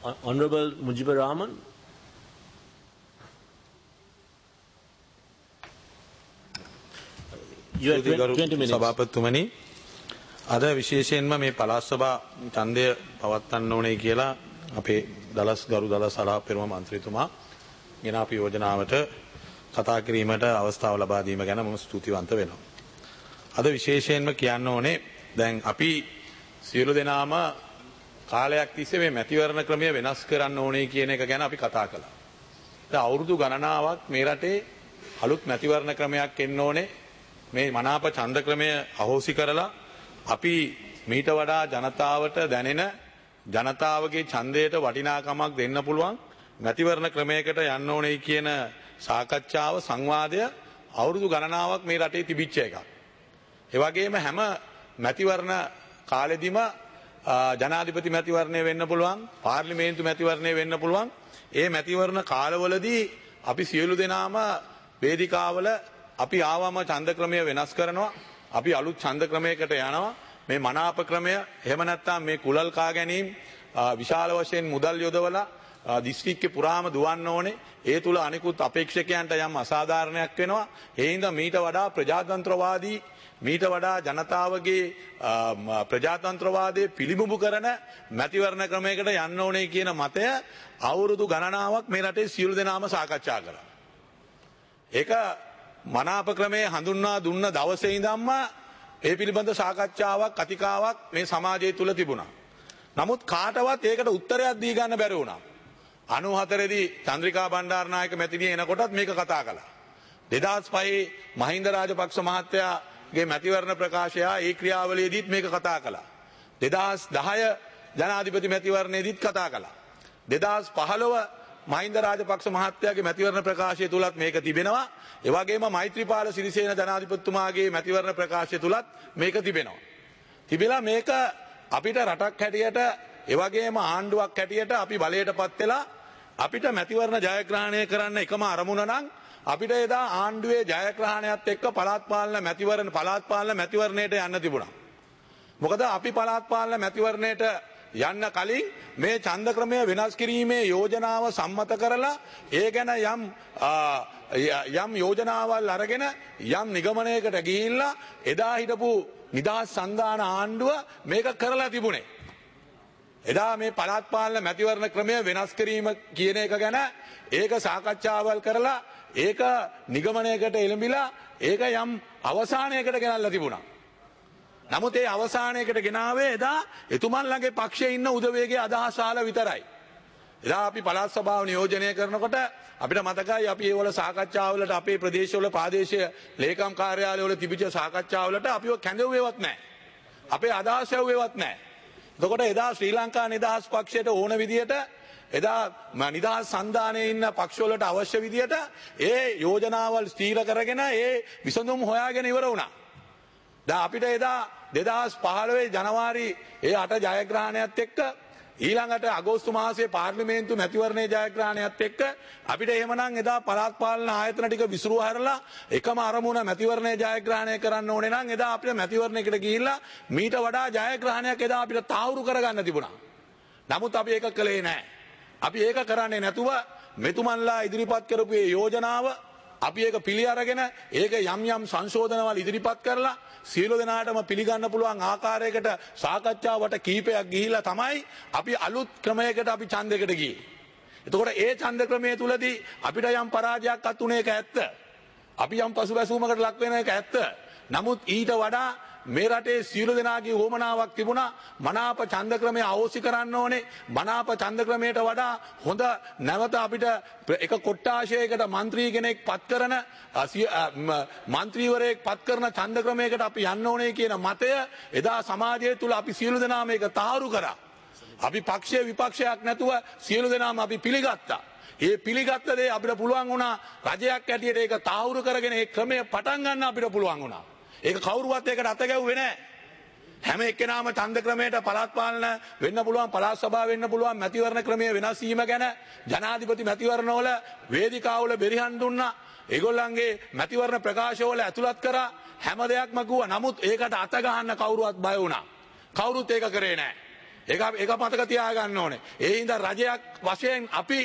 Honorable Mujibur Rahman. You have 20 minutes. සභාපතිතුමනි අද විශේෂයෙන්ම මේ පළාත් සභා ඡන්දය පවත්වන්න ඕනේ කියලා අපේ ගරු දලස් සලා පෙරම මන්ත්‍රීතුමා ගෙන අප යෝජනාවට කතා කිරීමට අවස්ථාව ලබා දීම ගැන මම ස්තුතිවන්ත වෙනවා. අද විශේෂයෙන්ම කියන්න ඕනේ දැන් අපි සියලු දෙනාම කාලයක් තිස්සේ මේ මැතිවරණ ක්‍රමය වෙනස් කරන්න ඕනේ කියන එක ගැන අපි කතා කළා. දැන් අවුරුදු ගණනාවක් මේ රටේ අලුත් මැතිවරණ ක්‍රමයක් එන්න ඕනේ. මේ මනාප ඡන්ද ක්‍රමය අහෝසි කරලා අපි මීට වඩා ජනතාවට දැනෙන ජනතාවගේ ඡන්දයට වටිනාකමක් දෙන්න පුළුවන් මැතිවරණ ක්‍රමයකට යන්න ඕනේ කියන සාකච්ඡාව සංවාදය අවුරුදු ගණනාවක් මේ රටේ තිබිච්ච එකක්. ඒ වගේම හැම මැතිවරණ කාලෙදිම ජනාධිපති මැතිවරණය වෙන්න පුළුවන්, පාර්ලිමේන්තු මැතිවරණය වෙන්න පුළුවන්. ඒ මැතිවරණ කාලවලදී අපි සියලු දෙනාම වේදිකාවල අපි ආවම ඡන්ද ක්‍රමය වෙනස් කරනවා. අපි අලුත් ඡන්ද ක්‍රමයකට යනවා. මේ මනාප ක්‍රමය එහෙම නැත්නම් මේ කුලල් කා ගැනීම විශාල වශයෙන් මුදල් යොදවලා දිස්ත්‍රික්කේ පුරාම දුවන්න ඕනේ. ඒ තුල අනිකුත් අපේක්ෂකයන්ට යම් අසාධාරණයක් වෙනවා. ඒ හින්දා මීට වඩා ප්‍රජාතන්ත්‍රවාදී මීට වඩා ජනතාවගේ ප්‍රජාතන්ත්‍රවාදයේ පිළිඹු කරන මැතිවරණ ක්‍රමයකට යන්න ඕනේ කියන මතය අවුරුදු ගණනාවක් මේ රටේ සියලු දෙනාම සාකච්ඡා කළා. ඒක මනාප ක්‍රමයේ හඳුන්වා දුන්න දවසේ ඉඳන්ම ඒ පිළිබඳ සාකච්ඡාවක් කතිකාවක් මේ සමාජය තුල තිබුණා. නමුත් කාටවත් ඒකට උත්තරයක් දී ගන්න බැරි වුණා. 94 දී චන්ද්‍රිකා බණ්ඩාරනායක මැතිණිය එනකොටත් මේක කතා කළා. 2005 මහින්ද රාජපක්ෂ මහත්තයාගේ මැතිවරණ ප්‍රකාශය ඒ ක්‍රියාවලියේදීත් මේක කතා කළා. 2010 ජනාධිපති මැතිවරණයේදීත් කතා කළා. 2015 මහින්ද රාජපක්ෂ මහත්තයාගේ මැතිවරණ ප්‍රකාශය තුලත් මේක තිබෙනවා. ඒ වගේම මෛත්‍රීපාල සිරිසේන ජනාධිපතිතුමාගේ මැතිවරණ ප්‍රකාශය තුලත් මේක තිබෙනවා. තිබිලා මේක අපිට රටක් හැටියට ඒ වගේම ආණ්ඩුවක් හැටියට අපි බලයටපත් වෙලා අපිට මැතිවරණ ජයග්‍රහණය කරන්න එකම අරමුණ නම් අපිට එදා ආණ්ඩුවේ ජයග්‍රහණයත් එක්ක පළාත් පාලන මැතිවරණයට යන්න තිබුණා. මොකද අපි පළාත් පාලන මැතිවරණයට යන්න කලින් මේ ඡන්ද ක්‍රමය වෙනස් කිරීමේ යෝජනාව සම්මත කරලා ඒ ගැන යම් යෝජනාවල් අරගෙන යම් නිගමනයකට ගිහිල්ලා එදා හිටපු නිදහස් සන්ධාන ආණ්ඩුව මේක කරලා තිබුණේ. එදා මේ පළාත් පාලන මැතිවරණ ක්‍රමය වෙනස් කිරීම කියන එක ගැන ඒක සාකච්ඡාවල් කරලා ඒක නිගමනයකට එළඹිලා ඒක යම් අවසානයකට ගෙනල්ලා තිබුණා. නමුත් ඒ අවසානයකට ගෙනාවේ එදා එතුමන් ළඟේ පක්ෂයේ ඉන්න උදවියගේ අදහස් අහලා විතරයි. එදා අපි පළාත් සභාව නියෝජනය කරනකොට අපිට මතකයි අපි ඒවල සාකච්ඡාවලට අපේ ප්‍රදේශවල ප්‍රාදේශීය ලේකම් කාර්යාලවල තිබිච්ච සාකච්ඡාවලට අපිව කැඳවුවේවත් නැහැ. අපේ අදහස් ඇහුවේවත් නැහැ. එතකොට එදා ශ්‍රී ලංකා නිදහස් පක්ෂයට ඕන විදියට එදා නිදහස් සන්ධානයේ ඉන්න පක්ෂවලට අවශ්‍ය විදියට ඒ යෝජනාවල් ස්ථීර කරගෙන ඒ විසඳුම් හොයාගෙන ඉවර වුණා. දැන් අපිට එදා 2015 ජනවාරි 8 ජයග්‍රහණයත් එක්ක ඊළඟට අගෝස්තු මාසයේ පාර්ලිමේන්තු මැතිවරණයේ ජයග්‍රහණයත් එක්ක අපිට එහෙමනම් එදා පළාත් පාලන ආයතන ටික විසිරුව හැරලා එකම අරමුණ මැතිවරණයේ ජයග්‍රහණය කරන්න ඕනේ නම් එදා අපිට මැතිවරණයකට ගිහිල්ලා මීට වඩා ජයග්‍රහණයක් එදා අපිට තාවුරු කරගන්න තිබුණා. නමුත් අපි ඒක කළේ නැහැ. අපි ඒක කරන්නේ නැතුව මෙතුමන්ලා ඉදිරිපත් කරපු මේ යෝජනාව අපි ඒක පිළි අරගෙන ඒක යම් සංශෝධනවල ඉදිරිපත් කරලා සියලු දෙනාටම පිළිගන්න පුළුවන් ආකාරයකට සාකච්ඡාවට කීපයක් ගිහිලා තමයි අපි අලුත් ක්‍රමයකට අපි ඡන්දයකට ගියේ. එතකොට ඒ ඡන්ද ක්‍රමයේ තුලදී අපිට යම් පරාජයක් අත් උනේ ඒක ඇත්ත. අපි යම් පසුබැසීමකට ලක් වෙන එක ඇත්ත. නමුත් ඊට වඩා මේ රටේ සියලු දෙනාගේ වොමනාවක් තිබුණා මනාප ඡන්ද ක්‍රමය අවශ්‍ය කරන්න ඕනේ. මනාප ඡන්ද ක්‍රමයට වඩා හොඳ නැවත අපිට එක කොට්ටාශයකට മന്ത്രി කෙනෙක් පත් කරන മന്ത്രിවරයෙක් පත් කරන ඡන්ද ක්‍රමයකට අපි යන්න ඕනේ කියන මතය එදා සමාජය තුල අපි සියලු දෙනා මේක තාරු කරා. අපි පක්ෂයේ විපක්ෂයක් නැතුව සියලු දෙනාම අපි පිළිගත්තා. ඒ පිළිගත්ත දේ අපිට පුළුවන් වුණා රජයක් ඇටියට ඒක තාවුරු කරගෙන ඒ ක්‍රමය පටන් ගන්න අපිට පුළුවන් වුණා. ඒක කවුරුවත් ඒකට අත ගැව්වේ නැහැ. හැම එක්කෙනාම ඡන්ද ක්‍රමයට පළාත් පාලන වෙන්න පුළුවන්, පළාත් සභාව වෙන්න පුළුවන්, මැතිවරණ ක්‍රමය වෙනස් වීම ගැන ජනාධිපති මැතිවරණවල වේදිකාවල බෙරිහන් දුන්නා. ඒගොල්ලන්ගේ මැතිවරණ ප්‍රකාශවල ඇතුළත් කරා හැම දෙයක්ම කිව්වා. නමුත් ඒකට අත ගහන්න කවුරුවත් බය වුණා. කවුරුත් ඒක කරේ නැහැ. ඒක මතක තියාගන්න ඕනේ. ඒ හින්දා රජයක් වශයෙන්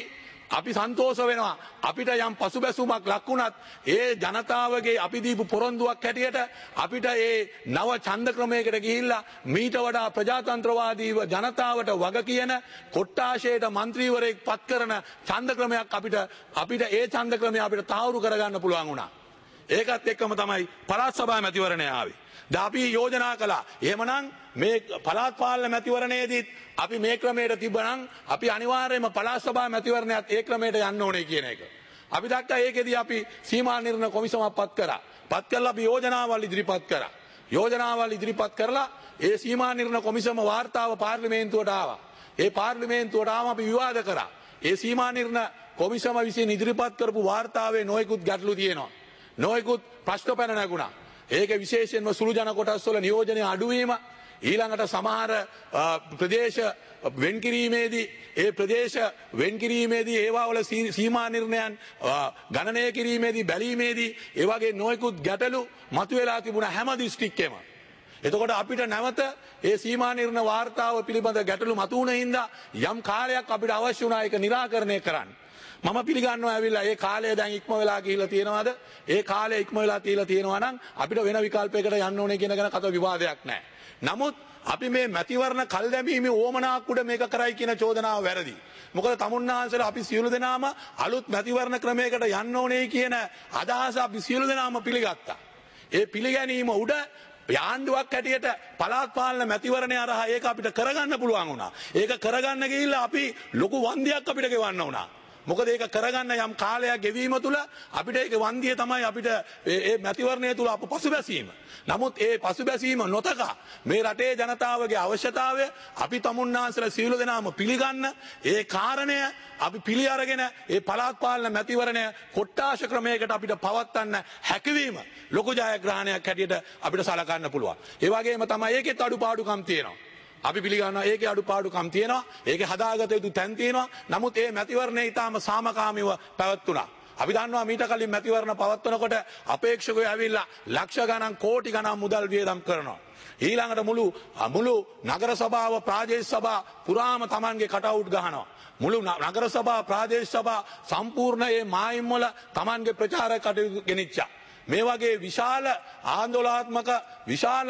අපි සන්තෝෂ වෙනවා. අපිට යම් පසුබැසුමක් ලක්ුණත් ඒ ජනතාවගේ අපි දීපු පොරොන්දුවක් හැටියට අපිට ඒ නව ඡන්ද ක්‍රමයකට ගිහිල්ලා මීට වඩා ප්‍රජාතන්ත්‍රවාදීව ජනතාවට වග කියන කොට්ටාශයට മന്ത്രിවරයෙක් පත් කරන ඡන්ද ක්‍රමයක් අපිට ඒ ඡන්ද ක්‍රමය අපිට තාවුරු කරගන්න පුළුවන් වුණා. ඒකත් එක්කම තමයි පළාත් සභා මැතිවරණය ආවේ. අපි යෝජනා කළා. එහෙමනම් මේ පළාත් පාලන මැතිවරණයේදීත් අපි මේ ක්‍රමයට තිබ්බනම් අපි අනිවාර්යයෙන්ම පළාත් සභා මැතිවරණයත් ඒ ක්‍රමයට යන්න ඕනේ කියන එක. අපි දැක්කා ඒකෙදී අපි සීමා නිර්ණය කොමිසමක් පත් කරා. පත් කරලා අපි යෝජනාවල් ඉදිරිපත් කරා. යෝජනාවල් ඉදිරිපත් කරලා ඒ සීමා නිර්ණය කොමිසම වාර්තාව පාර්ලිමේන්තුවට ආවා. ඒ පාර්ලිමේන්තුවට ආවම අපි විවාද කරා. ඒ සීමා නිර්ණය කොමිසම විසින් ඉදිරිපත් කරපු වාර්තාවේ නොයෙකුත් ගැටලු තියෙනවා. නොයෙකුත් ප්‍රශ්න පැන නැගුණා. ඒක විශේෂයෙන්ම සුළු ජන කොටස් වල නියෝජනය අඩුවීම ඊළඟට සමහර ප්‍රදේශ වෙන්කිරීමේදී ඒ ප්‍රදේශ වෙන්කිරීමේදී ඒවා වල සීමා නිර්ණයන් ගණනය කිරීමේදී බැලීමේදී ඒ වගේ නොයෙකුත් ගැටලු මතුවලා තිබුණා හැම දිස්ත්‍රික්කෙම. එතකොට අපිට නැවත ඒ සීමා නිර්ණය වාර්තාව පිළිබඳ ගැටලු මතුවුණ හින්දා යම් කාලයක් අපිට අවශ්‍ය වුණා ඒක निराකරණය කරන්න. මම පිළිගන්නවා ඇවිල්ලා ඒ කාලය දැන් ඉක්ම වෙලා ගිහිල්ලා තියෙනවද? ඒ කාලය ඉක්ම වෙලා තියලා තියෙනවා නම් අපිට වෙන විකල්පයකට යන්න ඕනේ කියන ගැන කතා විවාදයක් නැහැ. නමුත් අපි මේ මැතිවරණ කල් දැමීමේ ඕමනාවක් උඩ මේක කරයි කියන චෝදනාව වැරදි. මොකද තමුන්නාන්සලා අපි සියලු දෙනාම අලුත් මැතිවරණ ක්‍රමයකට යන්න ඕනේ කියන අදහස අපි සියලු දෙනාම පිළිගත්තා. ඒ පිළිගැනීම උඩ ආණ්ඩුවක් හැටියට පළාත් පාලන මැතිවරණය අරහා ඒක අපිට කරගන්න පුළුවන් වුණා. ඒක කරගන්න ගිහිල්ලා අපි ලොකු වන්දියක් අපිට ගෙවන්න වුණා. මොකද ඒක කරගන්න යම් කාලයක් ගෙවීම තුළ අපිට ඒක වන්දිය තමයි අපිට ඒ මැතිවරණය තුළ අප පසුබැසීම. නමුත් ඒ පසුබැසීම නොතකා මේ රටේ ජනතාවගේ අවශ්‍යතාවය අපි තමුන්නාන්සලා සියලු දෙනාම පිළිගන්න ඒ කාරණය අපි පිළි අරගෙන ඒ පළාත් පාලන මැතිවරණය කොට්ටාශ ක්‍රමයකට අපිට පවත්වන්න හැකියවීම ලොකු ජයග්‍රහණයක් හැටියට අපිට සලකන්න පුළුවන්. ඒ වගේම තමයි ඒකෙත් අඩුපාඩුකම් තියෙනවා. අපි පිළිගන්නවා ඒකේ අඩුපාඩුකම් තියෙනවා. ඒකේ හදාගත යුතු තැන් තියෙනවා. නමුත් ඒ මැතිවරණය ඊටාම සාමකාමීව පැවැත්ුණා. අපි දන්නවා මීට කලින් මැතිවරණ පවත්වනකොට අපේක්ෂකයෝ ඇවිල්ලා ලක්ෂ ගණන් කෝටි ගණන් මුදල් වියදම් කරනවා. ඊළඟට මුළු නගර සභාව ප්‍රාදේශ සභා පුරාම Tamanගේ කටවුට් ගහනවා. මුළු නගර සභා ප්‍රාදේශ සභා සම්පූර්ණ මේ මායිම් වල Tamanගේ ප්‍රචාරක කටයුතු ගෙනිච්චා. මේ වගේ විශාල ආందోලනාත්මක විශාල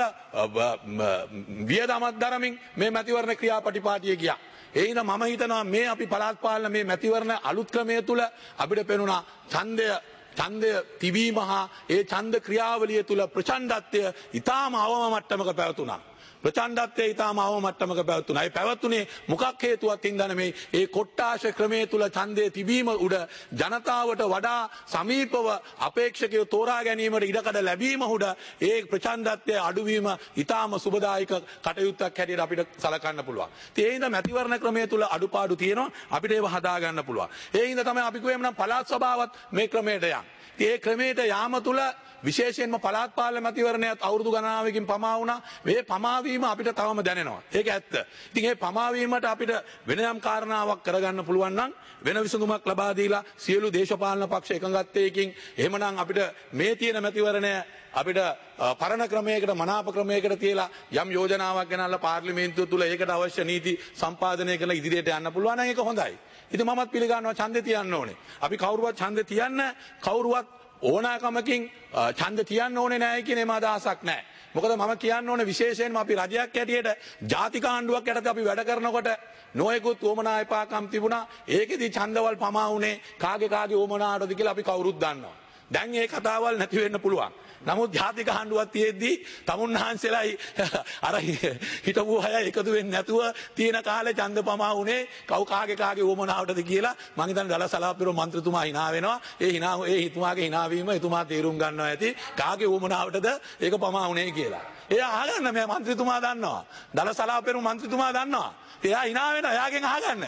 වියදමක් දරමින් මේ මැතිවරණ ක්‍රියාපටිපාටිය ගියා. ඒ හින්දා මම හිතනවා මේ අපි පළාත් පාලන මේ මැතිවරණ අලුත් ක්‍රමය තුල අපිට පෙනුණා ඡන්දය තිබීම හා ඒ ඡන්ද ක්‍රියාවලිය තුල ප්‍රචණ්ඩත්වය ඊටාම අවම මට්ටමක පැවතුණා. ප්‍රචණ්ඩත්වයේ ඊටාම අවම මට්ටමක පැවතුණා. ඒ පැවතුනේ මොකක් හේතුවක් හින්දාද මේ ඒ කොට්ටාශ ක්‍රමයේ තුල ඡන්දයේ තිබීම උඩ ජනතාවට වඩා සමීපව අපේක්ෂකයෝ තෝරා ගැනීමට ඉඩකඩ ලැබීම උඩ ඒ ප්‍රචණ්ඩත්වයේ අඩුවීම ඊටාම සුබදායක කටයුත්තක් හැටියට අපිට සලකන්න පුළුවන්. ඒ හින්දා මැතිවරණ ක්‍රමයේ තුල අඩුපාඩු තියෙනවා. අපිට ඒව හදා ගන්න පුළුවන්. ඒ හින්දා තමයි අපි කිව්වෙම නම් පළාත් සභාවත් මේ ක්‍රමයට යන්න. ඒ ක්‍රමයට යාම තුල විශේෂයෙන්ම පළාත් පාලන මැතිවරණයත් අවුරුදු ගණනාවකින් පමා වුණා. මේ පමාවීම අපිට තවම දැනෙනවා. ඒක ඇත්ත. ඉතින් මේ පමාවීමට අපිට වෙන යම් කාරණාවක් කරගන්න පුළුවන් නම් වෙන විසඳුමක් ලබා දීලා සියලු දේශපාලන පක්ෂ එකඟත්වයකින් එහෙමනම් අපිට මේ තියෙන මැතිවරණය අපිට පරණ ක්‍රමයකට මනාප ක්‍රමයකට තියලා යම් යෝජනාවක් ගෙනල්ලා පාර්ලිමේන්තුව තුල ඒකට අවශ්‍ය නීති සම්පාදනය කරලා ඉදිරියට යන්න පුළුවන් නම් ඒක හොඳයි. ඉතින් මමත් පිළිගන්නවා ඡන්දේ තියන්න ඕනේ. අපි කවුරුවත් ඡන්දේ තියන්න කවුරුවත් ඕනෑකමකින් ඡන්ද තියන්න ඕනේ නැහැ කියන එම අදහසක් නැහැ. මොකද මම කියන්න ඕනේ විශේෂයෙන්ම අපි රජයක් හැටියට ජාතික ආණ්ඩුවක් යටතේ අපි වැඩ කරනකොට නොයෙකුත් උවමනා එපාකම් තිබුණා. ඒකෙදි ඡන්දවල් පමා වුණේ කාගේ උවමනාවටද කියලා අපි කවුරුත් දන්නවා. දැන් මේ කතාවල් නැති වෙන්න පුළුවන්. නමුත් ජාතික ආණ්ඩුවක් තියෙද්දී තමුන්හන්සෙලායි අර හිටපු අය එකතු වෙන්නේ නැතුව තියෙන කාලේ ඡන්ද පමා වුණේ කාගේ උවමනාවටද කියලා මං හිතන්නේ දලසලාපිරෝ මන්ත්‍රීතුමා hina වෙනවා. ඒ හිතුමාගේ hina වීම එතුමා තීරුම් ගන්නවා ඇති කාගේ උවමනාවටද ඒක පමා වුණේ කියලා. එයා අහගන්න මේ මන්ත්‍රීතුමා දන්නවා. දලසලාපිරෝ මන්ත්‍රීතුමා දන්නවා. එයා hina වෙනවා. එයාගෙන් අහගන්න.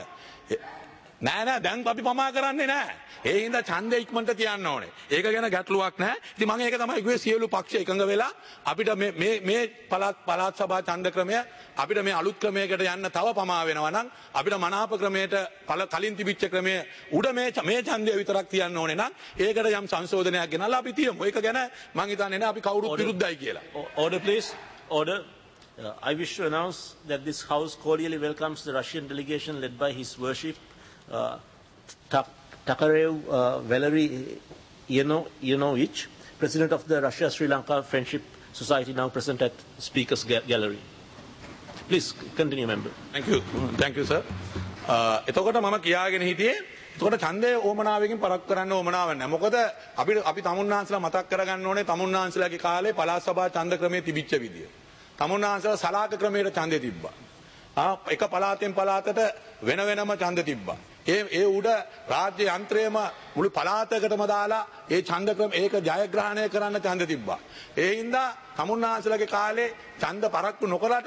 නෑ දැන් අපි පමා කරන්නේ නෑ. ඒ හින්දා ඡන්දය ඉක්මනට තියන්න ඕනේ. ඒක ගැන ගැටලුවක් නෑ. ඉතින් මම ඒක තමයි කිව්වේ සියලු පක්ෂ එකඟ වෙලා අපිට මේ පළාත් සභා ඡන්ද ක්‍රමය අපිට මේ අලුත් ක්‍රමයකට යන්න තව පමා වෙනවා නම් අපිට මනාප ක්‍රමයට කලින් තිබිච්ච ක්‍රමයේ උඩ මේ ඡන්දය විතරක් තියන්න ඕනේ නම් ඒකට යම් සංශෝධනයක් ගෙනල්ලා අපි තියමු. ඒක ගැන මම හිතන්නේ නෑ අපි කවුරුත් විරුද්ධයි කියලා. Order please. Order. I wish to announce that this House cordially welcomes the Russian delegation led by His Worship Takarev Valery Yanovich, President of the Russia-Sri Lanka Friendship Society, now present at Speakers Gallery. Please continue, member. Thank you, sir. එතකොට මම කියාගෙන හිටියේ එතකොට ඡන්දය ඕමනාවකින් පරක් කරන්න ඕමනාවක් නැහැ. මොකද අපි තමුන්නාන්සලා මතක් කරගන්න ඕනේ තමුන්නාන්සලාගේ කාලේ පළාත් සභා ඡන්ද ක්‍රමයේ තිබිච්ච විදිය. තමුන්නාන්සලා සලාක ක්‍රමයට ඡන්දය තිබ්බා. එක පළාතෙන් පළාතට වෙන වෙනම ඡන්ද තිබ්බා. ඒ උඩ රාජ්‍ය යන්ත්‍රයේම මුළු පළාතකටම දාලා ඒ ඡන්ද ක්‍රම ඒක ජයග්‍රහණය කරන්න ඡන්ද තිබ්බා. ඒ හින්දා තමුන්නාන්සලාගේ කාලේ ඡන්ද පරක්කු නොකරට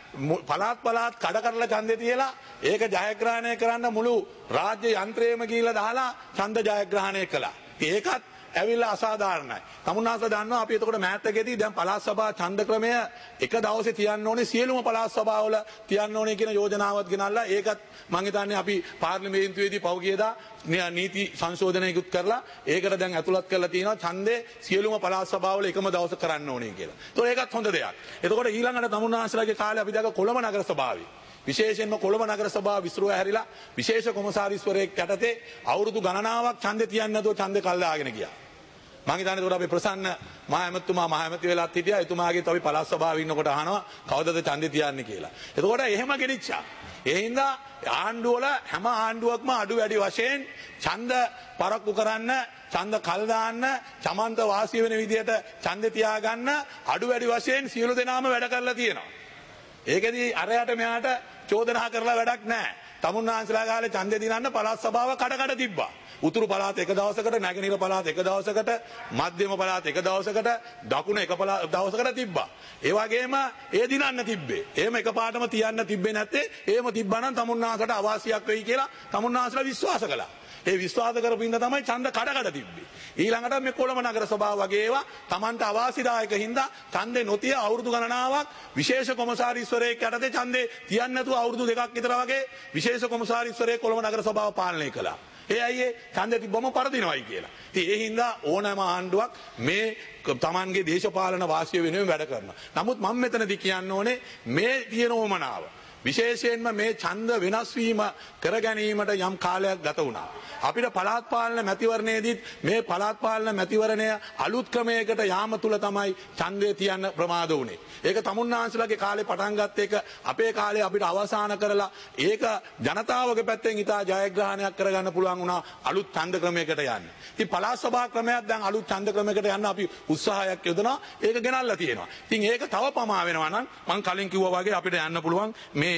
පළාත් කඩ කරලා ඡන්දේ තියලා ඒක ජයග්‍රහණය කරන්න මුළු රාජ්‍ය යන්ත්‍රයේම ගිහිල්ලා දාලා ඡන්ද ජයග්‍රහණය කළා. ඒකත් ඇවිල්ලා අසාධාරණයි. තමුන්නාන්සලා දන්නවා අපි එතකොට මෑතකදී දැන් පළාත් සභා ඡන්ද ක්‍රමය එක දවසේ තියන්න ඕනේ සියලුම පළාත් සභාවල තියන්න ඕනේ කියන යෝජනාවක් ගෙනල්ලා ඒකත් මම හිතන්නේ අපි පාර්ලිමේන්තුවේදී පෞගියදා නීති සංශෝධනයකුත් කරලා ඒකට දැන් ඇතුළත් කරලා තියෙනවා ඡන්දේ සියලුම පළාත් සභාවල එකම දවසක කරන්න ඕනේ කියලා. ඒතකොට ඒකත් හොඳ දෙයක්. එතකොට ඊළඟට තමුන්නාන්සලාගේ කාලේ අපි දැක කොළඹ නගර සභාවේ විශේෂයෙන්ම කොළඹ නගර සභාව විසිරුව හැරිලා විශේෂ කොමසාරිස්වරයෙක් යටතේ අවුරුදු ගණනාවක් ඡන්දේ තියන්නේ නැතුව ඡන්දේ කල්ලාගෙන ගියා. මම හිතන්නේ ඒකට අපි ප්‍රසන්න මහ ඇමති වෙලාත් හිටියා. එතුමාගේත් අපි පළාත් සභාවේ ඉන්නකොට අහනවා කවදද ඡන්දේ තියන්නේ කියලා. එතකොට එහෙම ගෙනිච්චා. ඒ හින්දා ආණ්ඩුවල හැම ආණ්ඩුවක්ම අඩු වැඩි වශයෙන් ඡන්ද පරක්කු කරන්න, ඡන්ද කල් දාන්න, සමන්ත වාසිය වෙන විදියට ඡන්දේ තියාගන්න අඩු වැඩි වශයෙන් සියලු දෙනාම වැඩ කරලා තියෙනවා. ඒකෙදී අරයට මෙයාට චෝදනා කරලා වැඩක් නැහැ. තමුන්නාන්සලා කාලේ ඡන්දේ දිනන්න පළාත් සභාව කඩ තිබ්බා. උතුරු පළාත එක දවසකට, නැගෙනහිර පළාත එක දවසකට, මධ්‍යම පළාත එක දවසකට, දකුණ එක දවසකට තිබ්බා. ඒ වගේම ඒ දිනන්න තිබ්බේ. එහෙම එකපාරටම තියන්න තිබ්බේ නැත්තේ. එහෙම තිබ්බනම් තමුන්නාන්සලට අවාසියක් වෙයි කියලා තමුන්නාන්සලා විශ්වාස කළා. ඒ විශ්වාස කරපු ඉඳ තමයි ඡන්ද කඩ තිබ්බේ. ඊළඟට මේ කොළඹ නගර සභාව වගේ ඒවා Tamanට අවාසිදායක හින්දා ඡන්දේ නොතිය අවුරුදු ගණනාවක් විශේෂ කොමසාරිස්වරයෙක් යටතේ ඡන්දේ තියන්නේ නැතුව අවුරුදු දෙකක් විතර වගේ විශේෂ කොමසාරිස්වරයෙක් කොළඹ නගර සභාව පාලනය කළා. ඒ අයියේ ඡන්දේ තිබ්බම පරදිනවයි කියලා. ඉතින් ඒ හින්දා ඕනෑම ආණ්ඩුවක් මේ Tamanගේ දේශපාලන වාසිය වෙනුවෙන් වැඩ කරනවා. නමුත් මම මෙතනදී කියන්න ඕනේ මේ තියෙන ඕමනාව විශේෂයෙන්ම මේ ඡන්ද වෙනස් වීම කර ගැනීමට යම් කාලයක් ගත වුණා. අපිට පළාත් පාලන මැතිවරණයේදීත් මේ පළාත් පාලන මැතිවරණය අලුත් ක්‍රමයකට යාම තුල තමයි ඡන්දය තියන්න ප්‍රමාද වුණේ. ඒක තමුන්නාන්සලාගේ කාලේ පටන් ගත්ත එක අපේ කාලේ අපිට අවසන් කරලා ඒක ජනතාවගේ පැත්තෙන් ඉතා ජයග්‍රහණයක් කරගන්න පුළුවන් වුණා අලුත් ඡන්ද ක්‍රමයකට යන්න. ඉතින් පළාත් සභා ක්‍රමයක් දැන් අලුත් ඡන්ද ක්‍රමයකට යන්න අපි උත්සාහයක් යොදනවා. ඒක ගෙනල්ලා තියෙනවා. ඉතින් ඒක තව පමා වෙනවා නම් මම කලින් කිව්වා වගේ අපිට යන්න පුළුවන්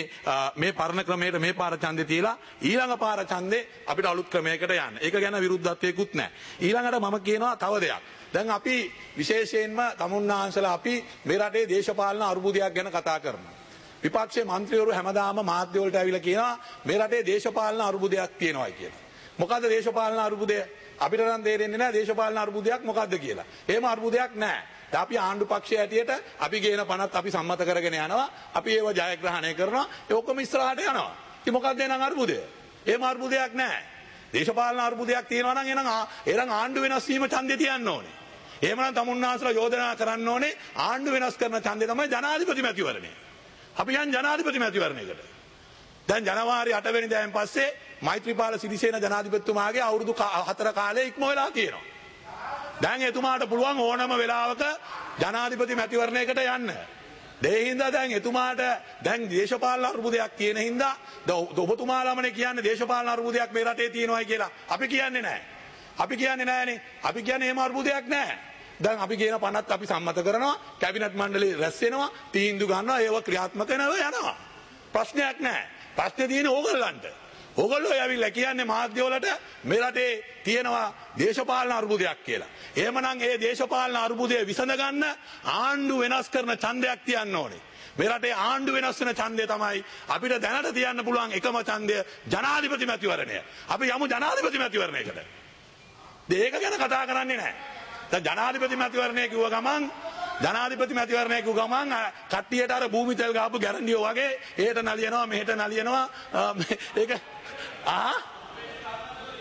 මේ පරණ ක්‍රමයට මේ පාර ඡන්දේ තියලා ඊළඟ පාර ඡන්දේ අපිට අලුත් ක්‍රමයකට යන්න. ඒක ගැන විරුද්ධත්වයකුත් නැහැ. ඊළඟට මම කියනවා තව දෙයක්. දැන් අපි විශේෂයෙන්ම තමුන්නාන්සලා අපි මේ රටේ දේශපාලන අර්බුදයක් ගැන කතා කරනවා. විපක්ෂයේ മന്ത്രിවරු හැමදාම මාධ්‍ය වලට ඇවිල්ලා කියනවා මේ රටේ දේශපාලන අර්බුදයක් තියෙනවායි කියලා. මොකද්ද දේශපාලන අර්බුදය? අපිට නම් තේරෙන්නේ නැහැ දේශපාලන අර්බුදයක් මොකද්ද කියලා. එහෙම අර්බුදයක් නැහැ. අපි ආණ්ඩු පක්ෂයේ ඇටියට අපි ගේන පනත් අපි සම්මත කරගෙන යනවා. අපි ඒව ජයග්‍රහණය කරනවා. ඒ ඔක්කොම ඉස්සරහට යනවා. ඉතින් මොකක්ද එනං අර්බුදය? එහෙම අර්බුදයක් නැහැ. දේශපාලන අර්බුදයක් තියෙනවා නම් එහෙනම් ආණ්ඩු වෙනස් වීම ඡන්දේ තියන්න ඕනේ. එහෙමනම් තමුන්නාන්සලා යෝජනා කරන්න ඕනේ ආණ්ඩු වෙනස් කරන ඡන්දේ තමයි ජනාධිපති මැතිවරණය. අපි යන් ජනාධිපති මැතිවරණයකට. දැන් ජනවාරි 8 වෙනිදාන් පස්සේ මෛත්‍රීපාල සිරිසේන ජනාධිපතිතුමාගේ අවුරුදු 4 කාලය ඉක්ම වෙලා තියෙනවා. දැන් එතුමාට පුළුවන් ඕනම වෙලාවක ජනාධිපති මැතිවරණයකට යන්න. ඒ හින්දා දැන් එතුමාට දැන් දේශපාලන අර්බුදයක් තියෙන හින්දා ඔබතුමාලාමනේ කියන්නේ දේශපාලන අර්බුදයක් මේ රටේ තියෙනවායි කියලා. අපි කියන්නේ නැහැ. අපි කියන්නේ නැහනේ. අපි කියන්නේ එහෙම අර්බුදයක් නැහැ. දැන් අපි කියන පනත් අපි සම්මත කරනවා. කැබිනට් මණ්ඩලය රැස් වෙනවා. තීන්දුව ගන්නවා. ඒව ක්‍රියාත්මක වෙනවා යනවා. ප්‍රශ්නයක් නැහැ. ප්‍රශ්නේ තියෙන්නේ ඕගොල්ලන්ට. ඕගොල්ලෝ ඇවිල්ලා කියන්නේ මාධ්‍ය වලට මේ රටේ තියෙනවා දේශපාලන අර්බුදයක් කියලා. එහෙමනම් ඒ දේශපාලන අර්බුදය විසඳ ගන්න ආණ්ඩු වෙනස් කරන ඡන්දයක් තියන්න ඕනේ. මේ රටේ ආණ්ඩු වෙනස් වෙන ඡන්දය තමයි අපිට දැනට තියන්න පුළුවන් එකම ඡන්දය ජනාධිපති මැතිවරණය. අපි යමු ජනාධිපති මැතිවරණයකට. ඒක ගැන කතා කරන්නේ නැහැ. දැන් ජනාධිපති මැතිවරණය කිව්ව ගමන් කට්ටියට අර භූමි තෙල් ගාපු ගැරන්ඩියෝ වගේ එහෙට නලියනවා මෙහෙට නලියනවා ඒක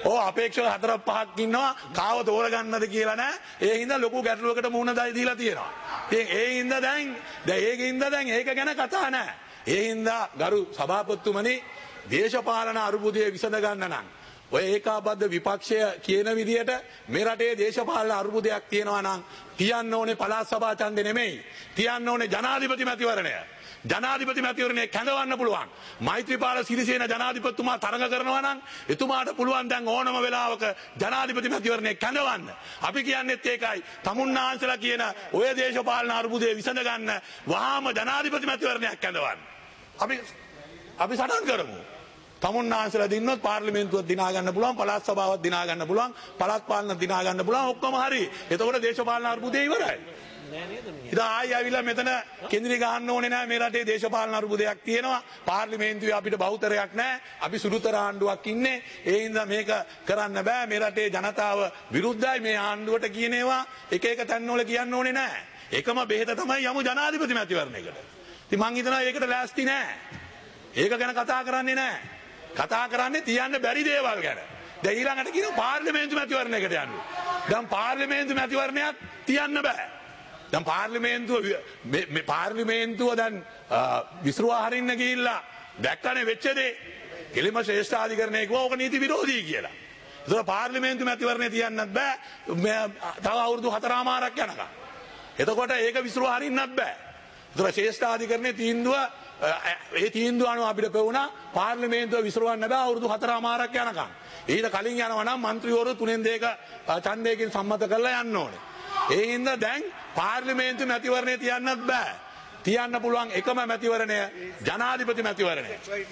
ඕ අපේක්ෂක 4-5ක් ඉන්නවා කාව තෝරගන්නද කියලා නෑ. ඒ හින්දා ලොකු ගැටලුවකට මුහුණ දීලා තියෙනවා. ඉතින් ඒ හින්දා දැන් ඒක ගැන කතා නෑ. ඒ හින්දා ගරු සභාපතිතුමනි දේශපාලන අරුබුදය විසඳ ගන්න නම් ඔය ඒකාබද්ධ විපක්ෂය කියන විදියට මේ රටේ දේශපාලන අරුබුදයක් තියෙනවා නම් තියන්න ඕනේ පළාත් සභා ඡන්දෙ නෙමෙයි. තියන්න ඕනේ ජනාධිපති මැතිවරණය. ජනාධිපති මැතිවරණය කැඳවන්න පුළුවන්. මෛත්‍රීපාල සිරිසේන ජනාධිපතිතුමා තරඟ කරනවා නම් එතුමාට පුළුවන් දැන් ඕනම වෙලාවක ජනාධිපති මැතිවරණය කැඳවන්න. අපි කියන්නේත් ඒකයි. තමුන්නාන්සලා කියන ඔය දේශපාලන අරුබුදේ විසඳ ගන්න වහාම ජනාධිපති මැතිවරණයක් කැඳවන්න. අපි සටන් කරමු. තමුන්නාන්සලා දින්නොත් පාර්ලිමේන්තුව දිනා ගන්න පුළුවන්, පළාත් සභාවත් දිනා ගන්න පුළුවන්, පළාත් පාලන දිනා ගන්න පුළුවන්, ඔක්කොම හරි. එතකොට දේශපාලන අරුබුදේ ඉවරයි. ඉතින් ආයෙ ආවිලා මෙතන කෙන්ද්‍රී ගහන්න ඕනේ නැහැ. මේ රටේ දේශපාලන අරුබුදයක් තියෙනවා. පාර්ලිමේන්තුවේ අපිට බහුතරයක් නැහැ. අපි සුළුතර ආණ්ඩුවක් ඉන්නේ. ඒ හින්දා මේක කරන්න බෑ. මේ රටේ ජනතාව විරුද්ධයි. මේ ආණ්ඩුවට කියන ඒවා එක තැන්වල කියන්න ඕනේ නැහැ. එකම බෙහෙත තමයි යමු ජනාධිපති මැතිවරණයකට. ඉතින් මං හිතනවා ඒකට ලෑස්ති නැහැ. ඒක ගැන කතා කරන්නේ නැහැ. කතා කරන්නේ තියන්න බැරි දේවල් ගැන. දැන් ඊළඟට කියනවා පාර්ලිමේන්තු මැතිවරණයකට යන්න. දැන් පාර්ලිමේන්තු මැතිවරණයක් තියන්න බෑ. දැන් පාර්ලිමේන්තුව දැන් විසිරුවා හරින්න ගිහිල්ලා දැක්කනේ වෙච්ච දේ. කෙලිම ශ්‍රේෂ්ඨාධිකරණය කිව්වා ඕක නීති විරෝධී කියලා. ඒක පාර්ලිමේන්තු මැතිවරණය තියන්නත් බෑ. තව අවුරුදු 4මාරක් යනකම්. එතකොට ඒක විසිරුවා හරින්නත් බෑ. ඒක ශ්‍රේෂ්ඨාධිකරණයේ තීන්දුව ඒ තීන්දුව අනුව අපිට පෙවුණා පාර්ලිමේන්තුව විසිරවන්න බෑ අවුරුදු 4මාරක් යනකම්. ඊට කලින් යනවා නම් മന്ത്രിවරු 3-2 ඡන්දයකින් සම්මත කරලා යන්න ඕනේ. ඒ හින්දා දැන් පාර්ලිමේන්තු මැතිවරණය තියන්නත් බෑ. තියන්න පුළුවන් එකම මැතිවරණය ජනාධිපති මැතිවරණය.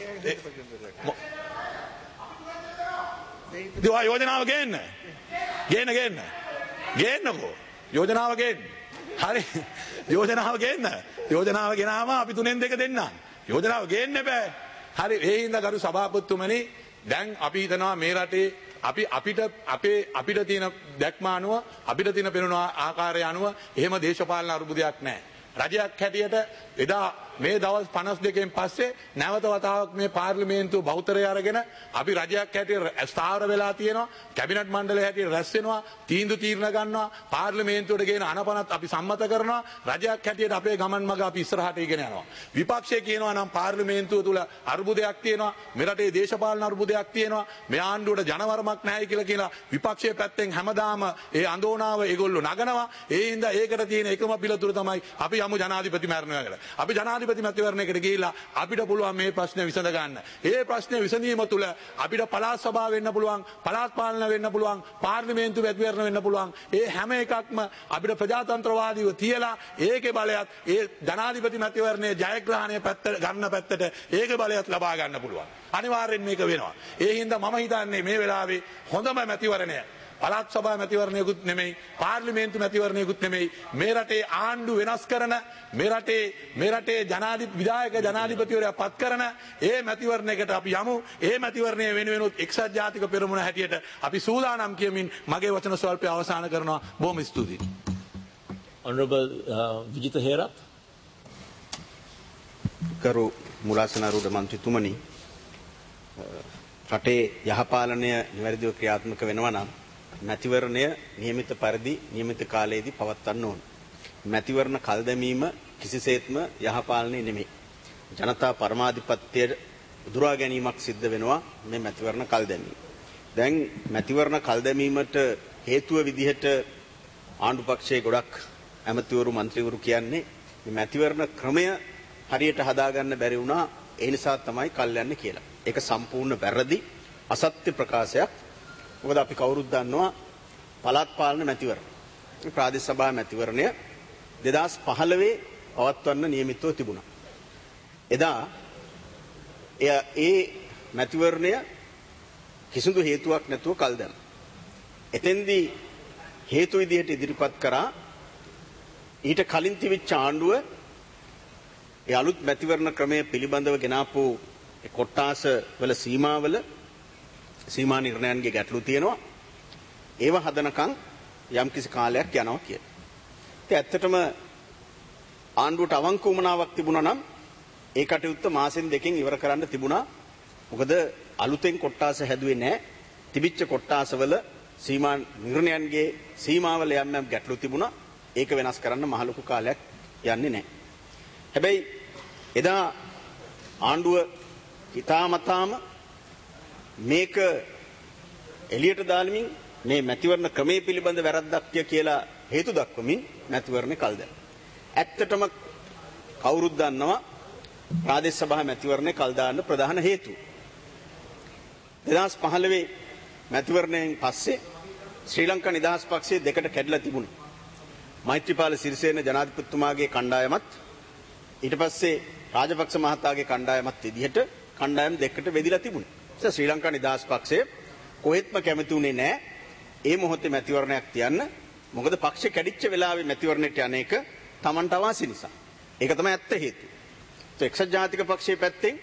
දිවා යෝජනාව ගේන්න. ගේන්නකෝ. යෝජනාව ගේන්න. හරි. යෝජනාව ගේන්න. යෝජනාව ගෙනාම අපි 3-2 දෙන්න. යෝජනාව ගේන්න බෑ. හරි. ඒ හින්දා ගරු සභාපතිතුමනි දැන් අපි හිතනවා මේ රටේ අපිට තියෙන දැක්ම අනුව අපිට තියෙන පෙනුන ආකාරය අනුව එහෙම දේශපාලන අරුබුදයක් නැහැ. රජයක් හැටියට එදා මේ දවස් 52කින් පස්සේ නැවත වතාවක් මේ පාර්ලිමේන්තුව බහුතරය අරගෙන අපි රජයක් හැටියට ස්ථාවර වෙලා තියෙනවා. කැබිනට් මණ්ඩලය හැටියට රැස් වෙනවා, තීන්දුව ගන්නවා, පාර්ලිමේන්තුවට ගේන අනපනත් අපි සම්මත කරනවා. රජයක් හැටියට අපේ ගමන් මඟ අපි ඉස්සරහට ඉගෙන යනවා. විපක්ෂය කියනවා නම් පාර්ලිමේන්තුව තුල අරුබුදයක් තියෙනවා, මේ රටේ දේශපාලන අරුබුදයක් තියෙනවා, මේ ආණ්ඩුවට ජනවරමක් නැහැ කියලා විපක්ෂයේ පැත්තෙන් හැමදාම ඒ අඳෝනාව ඒගොල්ලෝ නගනවා. ඒ හින්දා ඒකට තියෙන එකම පිළිතුර තමයි අපි යමු ජනාධිපති මැතිවරණයකට. අපි ජනාධිපති මැතිවරණයකට ගිහිල්ලා අපිට පුළුවන් මේ ප්‍රශ්නේ විසඳ ගන්න. ඒ ප්‍රශ්නේ විසඳීම තුළ අපිට පළාත් සභාව වෙන්න පුළුවන්, පළාත් පාලන වෙන්න පුළුවන්, පාර්ලිමේන්තු මැතිවරණ වෙන්න පුළුවන්. ඒ හැම එකක්ම අපිට ප්‍රජාතන්ත්‍රවාදීව තියලා ඒකේ බලයත් ඒ ජනාධිපති මැතිවරණයේ ජයග්‍රහණය ගන්න පැත්තට ඒකේ බලයත් ලබා ගන්න පුළුවන්. අනිවාර්යෙන් මේක වෙනවා. ඒ හින්දා මම හිතන්නේ මේ වෙලාවේ හොඳම මැතිවරණය පළාත් සභා මැතිවරණයකුත් නෙමෙයි, පාර්ලිමේන්තු මැතිවරණයකුත් නෙමෙයි, මේ රටේ ආණ්ඩු වෙනස් කරන, මේ රටේ විධායක ජනාධිපතිවරයා පත් කරන ඒ මැතිවරණයකට අපි යමු. ඒ මැතිවරණය වෙනුවෙනුත් එක්සත් ජාතික පෙරමුණ හැටියට අපි සූදානම් කියමින් මගේ වචන ස්වල්පය අවසන් කරනවා. බොහොම ස්තුතියි. Honorable Vijitha Herath. කරු මුලාසනාරූඪ මන්ත්‍රීතුමනි, රටේ යහපාලනය නිවැරදිව ක්‍රියාත්මක වෙනවා නම් මැතිවරණය නියමිත පරිදි නියමිත කාලයේදී පවත්වන්න ඕන. මැතිවරණ කල් දැමීම කිසිසේත්ම යහපාලනය නෙමෙයි. ජනතා පරමාධිපත්‍යය උදුරා ගැනීමක් සිද්ධ වෙනවා මේ මැතිවරණ කල් දැමීම. දැන් මැතිවරණ කල් දැමීමට හේතුව විදිහට ආණ්ඩු පක්ෂයේ ගොඩක් ඇමතිවරු മന്ത്രിවරු කියන්නේ මේ මැතිවරණ ක්‍රමය හරියට හදාගන්න බැරි වුණා, ඒ නිසා තමයි කල් යන්නේ කියලා. ඒක සම්පූර්ණ වැරදි අසත්‍ය ප්‍රකාශයක්. මොකද අපි කවුරුත් දන්නවා පළාත් පාලන මැතිවරණ, ප්‍රාදේශ සභා මැතිවරණය 2015 පවත්වන්න නියමිතව තිබුණා. එදා ඒ මැතිවරණය කිසිදු හේතුවක් නැතුව කල් දැම්මා. එතෙන්දී හේතු විදිහට ඉදිරිපත් කරා ඊට කලින් තිබිච්ච ආණ්ඩුව ඒ අලුත් මැතිවරණ ක්‍රමය පිළිබඳව ගෙනාපු කොට්ටාස වල සීමා නිර්ණයන්ගේ ගැටලු තියෙනවා. ඒව හදනකම් යම්කිසි කාලයක් යනවා කියලා. ඉතින් ඇත්තටම ආණ්ඩුවට අවංක උමනාවක් තිබුණා නම් ඒ කටයුත්ත මාසෙන් දෙකකින් ඉවර කරන්න තිබුණා. මොකද අලුතෙන් කොට්ටාස හැදුවේ නැහැ. තිබිච්ච කොට්ටාසවල සීමා නිර්ණයන්ගේ සීමාවල යම් ගැටලු තිබුණා. ඒක වෙනස් කරන්න මහ ලොකු කාලයක් යන්නේ නැහැ. හැබැයි එදා ආණ්ඩුව හිතාමතාම මේක එළියට දාලමින් මේ මැතිවරණ ක්‍රමයේ පිළිබඳ වැරද්දක් කියලා හේතු දක්වමින් මැතිවරණේ කල් දැම්මා. ඇත්තටම කවුරුත් දන්නවා ප්‍රාදේශ සභා මැතිවරණේ කල් දාන්න ප්‍රධාන හේතුව. 2015 මැතිවරණයෙන් පස්සේ ශ්‍රී ලංකා නිදහස් පක්ෂයේ දෙකට කැඩලා තිබුණා. මෛත්‍රීපාල සිරිසේන ජනාධිපතිතුමාගේ කණ්ඩායමත් ඊට පස්සේ රාජපක්ෂ මහතාගේ කණ්ඩායමත් විදිහට කණ්ඩායම් දෙකකට බෙදිලා තිබුණා. ඒ ශ්‍රී ලංකා නිදහස් පක්ෂය කොහෙත්ම කැමති උනේ නැහැ ඒ මොහොතේ මැතිවරණයක් තියන්න. මොකද පක්ෂ කැඩිච්ච වෙලාවේ මැතිවරණයට යන එක Tamanට අවාසි නිසා. ඒක තමයි ඇත්ත හේතුව. ඒ එක්සත් ජාතික පක්ෂයේ පැත්තෙන්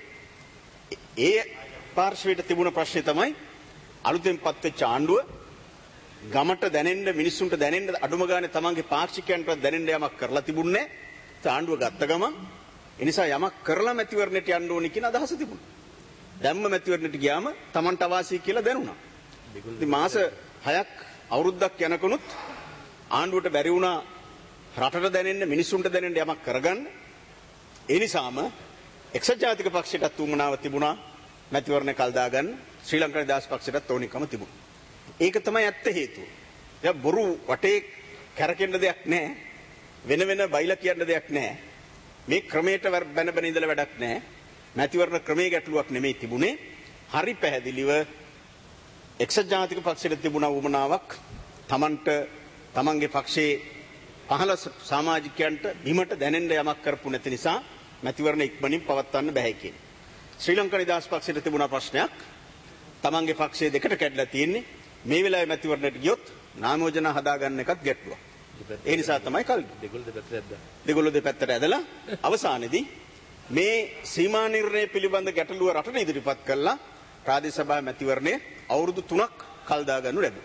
ඒ පාර්ශ්වයට තිබුණ ප්‍රශ්නේ තමයි අලුතෙන්පත් වෙච්ච ආණ්ඩුව ගමට දැනෙන්න මිනිස්සුන්ට දැනෙන්න අඩුම ගානේ තමන්ගේ පාක්ෂිකයන්ට දැනෙන්න යමක් කරලා තිබුණේ නැහැ. ආණ්ඩුව ගත්ත ගමන් ඒ නිසා යමක් කරලා මැතිවරණයට යන්න ඕනි කියන අදහස තිබුණා. දැම්ම මැතිවරණයට ගියාම තමන්ට අවාසි කියලා දැනුණා. ඉතින් මාස 6ක් අවුරුද්දක් යනකොනුත් ආණ්ඩුවට බැරි වුණා රටට දැනෙන්න මිනිස්සුන්ට දැනෙන්න යමක් කරගන්න. ඒ නිසාම එක්සත් ජාතික පක්ෂයටත් උවමනාව තිබුණා මැතිවරණ කල් දාගන්න. ශ්‍රී ලංකා නිදහස් පක්ෂයටත් ඕනිකම තිබුණා. ඒක තමයි ඇත්ත හේතුව. දැන් බොරු වටේ කැරකෙන්න දෙයක් නැහැ. වෙන වෙන බයිලා කියන්න දෙයක් නැහැ. මේ ක්‍රමයට බැන බැන ඉඳලා වැඩක් නැහැ. මැතිවරණ ක්‍රමයේ ගැටලුවක් නෙමෙයි තිබුණේ. හරි පැහැදිලිව එක්සත් ජාතික පක්ෂයට තිබුණ උවමනාවක් තමන්ට තමන්ගේ පක්ෂයේ පහළ සමාජිකයන්ට බිමට දැනෙන්න යමක් කරපු නැති නිසා මැතිවරණ ඉක්මනින් පවත්වන්න බැහැ කියන. ශ්‍රී ලංකා නිදහස් පක්ෂයට තිබුණ ප්‍රශ්නයක් තමන්ගේ පක්ෂයේ දෙකට කැඩලා තියෙන්නේ. මේ වෙලාවේ මැතිවරණයට ගියොත් නාමෝජන හදාගන්න එකත් ගැටලුවක්. ඒ නිසා තමයි කල් දෙගොල්ලෝ දෙපැත්තට ඇදලා අවසානයේදී මේ සීමා නිර්ණය පිළිබඳ ගැටලුව රටට ඉදිරිපත් කළා ප්‍රාදේශ සභා මැතිවරණයේ අවුරුදු 3ක් කල් දාගන්නු ලැබුණා.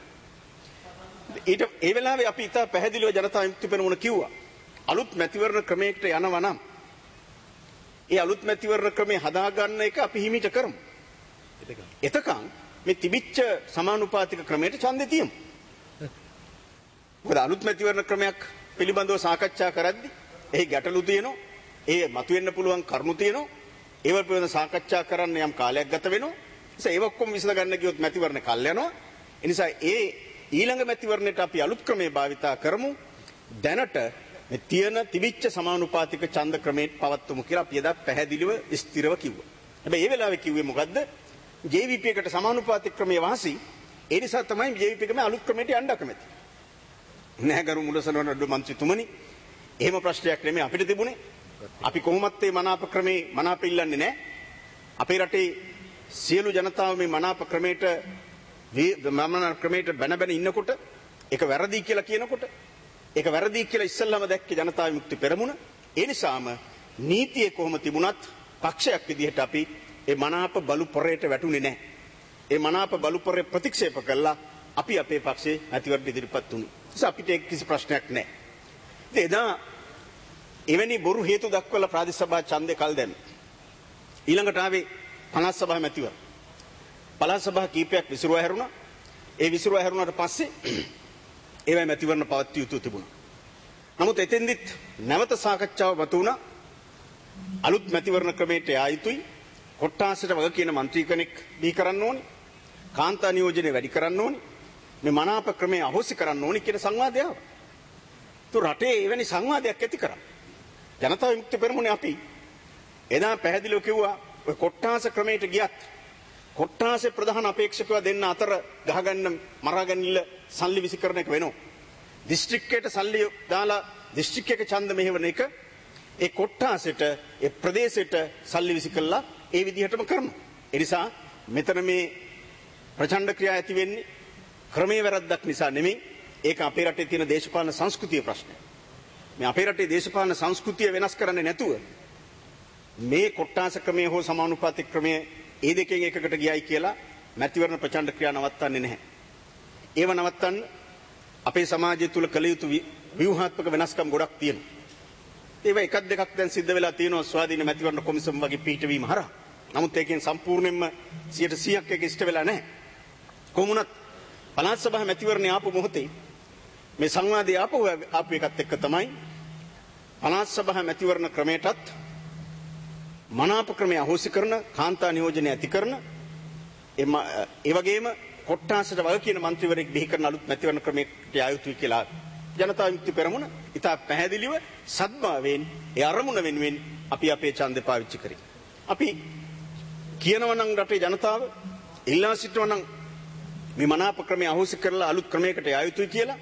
ඊට ඒ වෙලාවේ අපි ඉතා පැහැදිලිව ජනතා විමුක්ති පෙරමුණ කිව්වා අලුත් මැතිවරණ ක්‍රමයකට යනවා නම් ඒ අලුත් මැතිවරණ ක්‍රමය හදාගන්න එක අපි හිමීට කරමු. එතකන් මේ තිබිච්ච සමානුපාතික ක්‍රමයට ඡන්දේ තියමු. මොකද අලුත් මැතිවරණ ක්‍රමයක් පිළිබඳව සාකච්ඡා කරද්දී එහි ගැටලු තියෙනවා. ඒ මතුවෙන්න පුළුවන් කරුණු තියෙනවා. ඒවල් පිළිබඳව සාකච්ඡා කරන්න යම් කාලයක් ගත වෙනවා. ඒ ඔක්කොම විසඳ ගන්න ගියොත් මැතිවරණ කල් යනවා. ඒ නිසා ඒ ඊළඟ මැතිවරණයට අපි අලුත් ක්‍රමයේ භාවිතා කරමු. දැනට මේ තියෙන තිබිච්ච සමානුපාතික ඡන්ද ක්‍රමයට පවත්වමු කියලා අපි එදා පැහැදිලිව ස්ථිරව කිව්වා. හැබැයි ඒ වෙලාවේ කිව්වේ මොකද්ද? JVP එකට සමානුපාතික ක්‍රමයේ වාසි. ඒ නිසා තමයි JVP එකම අලුත් ක්‍රමයට යන්න කැමති. නෑ ගරු මුලසනවන අඩු මන්ත්‍රීතුමනි. එහෙම ප්‍රශ්නයක් නෙමෙයි අපිට තිබුණේ. අපි කොහොමත් මේ මනාප ක්‍රමේ මනාප ඉල්ලන්නේ නෑ. අපේ රටේ සියලු ජනතාව මේ මනාප ක්‍රමයට බැන බැන ඉන්නකොට ඒක වැරදි කියලා කියනකොට ඒක වැරදි කියලා ඉස්සල්ලාම දැක්කේ ජනතා විමුක්ති පෙරමුණ. ඒ නිසාම නීතියේ කොහොම තිබුණත් පක්ෂයක් විදිහට අපි ඒ මනාප බලු පොරේට වැටුනේ නැහැ. ඒ මනාප බලු පොරේ ප්‍රතික්ෂේප කළා අපි අපේ පක්ෂේ මැතිවරණ ඉදිරිපත් වුණා. ඒක අපිට කිසි ප්‍රශ්නයක් නැහැ. එදා එවැනි බොරු හේතු දක්වලා ප්‍රාදේශ සභා ඡන්දේ කල් දැම්මේ. ඊළඟට ආවේ පළාත් සභා මැතිවරණ. පළාත් සභා කීපයක් විසිරුවා හැරුණා. ඒ විසිරුවා හැරුණාට පස්සේ ඒවයි මැතිවරණ පවත්විය යුතු තිබුණා. නමුත් එතෙන්දිත් නැවත සාකච්ඡාව වතු වුණා. අලුත් මැතිවරණ ක්‍රමයට යා යුතුයි. කොට්ටාසට වග කියන മന്ത്രി කෙනෙක් දී කරන්න ඕනි. කාන්තා නියෝජනය වැඩි කරන්න ඕනි. මේ මනාප ක්‍රමය අහෝසි කරන්න ඕනි කියන සංවාදය ආවා. તો රටේ එවැනි සංවාදයක් ඇති කරා. ජනතා විමුක්ති පෙරමුණේ අපි එදා පැහැදිලිව කිව්වා ඔය කොට්ටාස ක්‍රමයට ගියත් කොට්ටාසේ ප්‍රධාන අපේක්ෂකව දෙන්න අතර ගහගන්න මරාගන්නilla සල්ලි විසි කරන එක වෙනවා. දිස්ත්‍රික්කයට සල්ලි දාලා දිස්ත්‍රික්කයක ඡන්ද මෙහෙවන එක ඒ කොට්ටාසෙට ඒ ප්‍රදේශයට සල්ලි විසි කළා ඒ විදිහටම කරනවා. ඒ නිසා මෙතන මේ ප්‍රචණ්ඩ ක්‍රියා ඇති වෙන්නේ ක්‍රමයේ වැරද්දක් නිසා නෙමෙයි. ඒක අපේ රටේ තියෙන දේශපාලන සංස්කෘතිය ප්‍රශ්නයක්. මේ අපේ රටේ දේශපාලන සංස්කෘතිය වෙනස් කරන්නේ නැතුව මේ කොට්ටාස ක්‍රමයේ හෝ සමානුපාතික ක්‍රමයේ ඒ දෙකෙන් එකකට ගියයි කියලා මැතිවරණ ප්‍රචණ්ඩ ක්‍රියා නවත්තන්නේ නැහැ. ඒව නවත්තන්න අපේ සමාජය තුල කළ යුතු ව්‍යුහාත්මක වෙනස්කම් ගොඩක් තියෙනවා. ඒව එකක් දෙකක් දැන් සිද්ධ වෙලා තියෙනවා ස්වාධීන මැතිවරණ කොමිසම වගේ පිටවීම හරහා. නමුත් ඒකෙන් සම්පූර්ණයෙන්ම 100% එක ඉෂ්ට වෙලා නැහැ. කොමුණත් පළාත් සභා මැතිවරණය ආපු මොහොතේ මේ සංවාදය ආපු එකත් එක්ක තමයි පළාත් සභා මැතිවරණ ක්‍රමයටත් මනාප ක්‍රමය අහෝසි කරන කාන්තා නියෝජනය ඇති කරන ඒ වගේම කොට්ටාසට වග කියන മന്ത്രിවරයෙක් බිහි කරන අලුත් මැතිවරණ ක්‍රමයකට ආයුතුයි කියලා ජනතා විමුක්ති පෙරමුණ ඉතා පැහැදිලිව සද්භාවයෙන් ඒ අරමුණ වෙනුවෙන් අපි අපේ ඡන්දය පාවිච්චි කරේ. අපි කියනවා නම් රටේ ජනතාව ඉල්ලා සිටනවා නම් මේ මනාප ක්‍රමය අහෝසි කරලා අලුත් ක්‍රමයකට ආයුතුයි කියලා.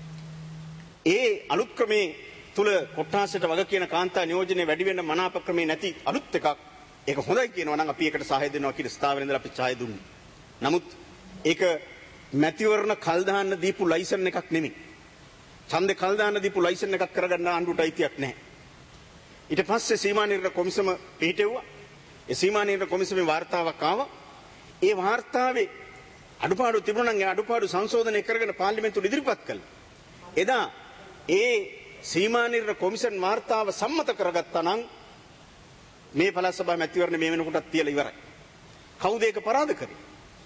ඒ අලුත් ක්‍රමේ තුල කොට්ටාසට වග කියන කාන්තා නියෝජනය වැඩි වෙන මනාප ක්‍රමේ නැති අලුත් එකක් ඒක හොඳයි කියනවා නම් අපි ඒකට සහාය දෙනවා කියලා ස්ථාවරෙන් ඉඳලා අපි සහාය දුන්නේ. නමුත් ඒක මැතිවරණ කල් දාන්න දීපු ලයිසන් එකක් නෙමෙයි. ඡන්දේ කල් දාන්න දීපු ලයිසන් එකක් කරගන්න ආණ්ඩුවට අයිතියක් නැහැ. ඊට පස්සේ සීමා නිර්ණය කොමිසම පිහිටෙව්වා. ඒ සීමා නිර්ණය කොමිසමේ වාර්තාවක් ආවා. ඒ වාර්තාවේ අඩුපාඩු තිබුණා නම් ඒ අඩුපාඩු සංශෝධනය කරගෙන පාර්ලිමේන්තුවට ඉදිරිපත් කළා. එදා ඒ සීමා නිර්ණය කොමිසම් වාර්තාව සම්මත කරගත්තා නම් මේ පළාත් සභා මැතිවරණ මේ වෙනකොටත් තියලා ඉවරයි. කවුද ඒක පරාද කරේ?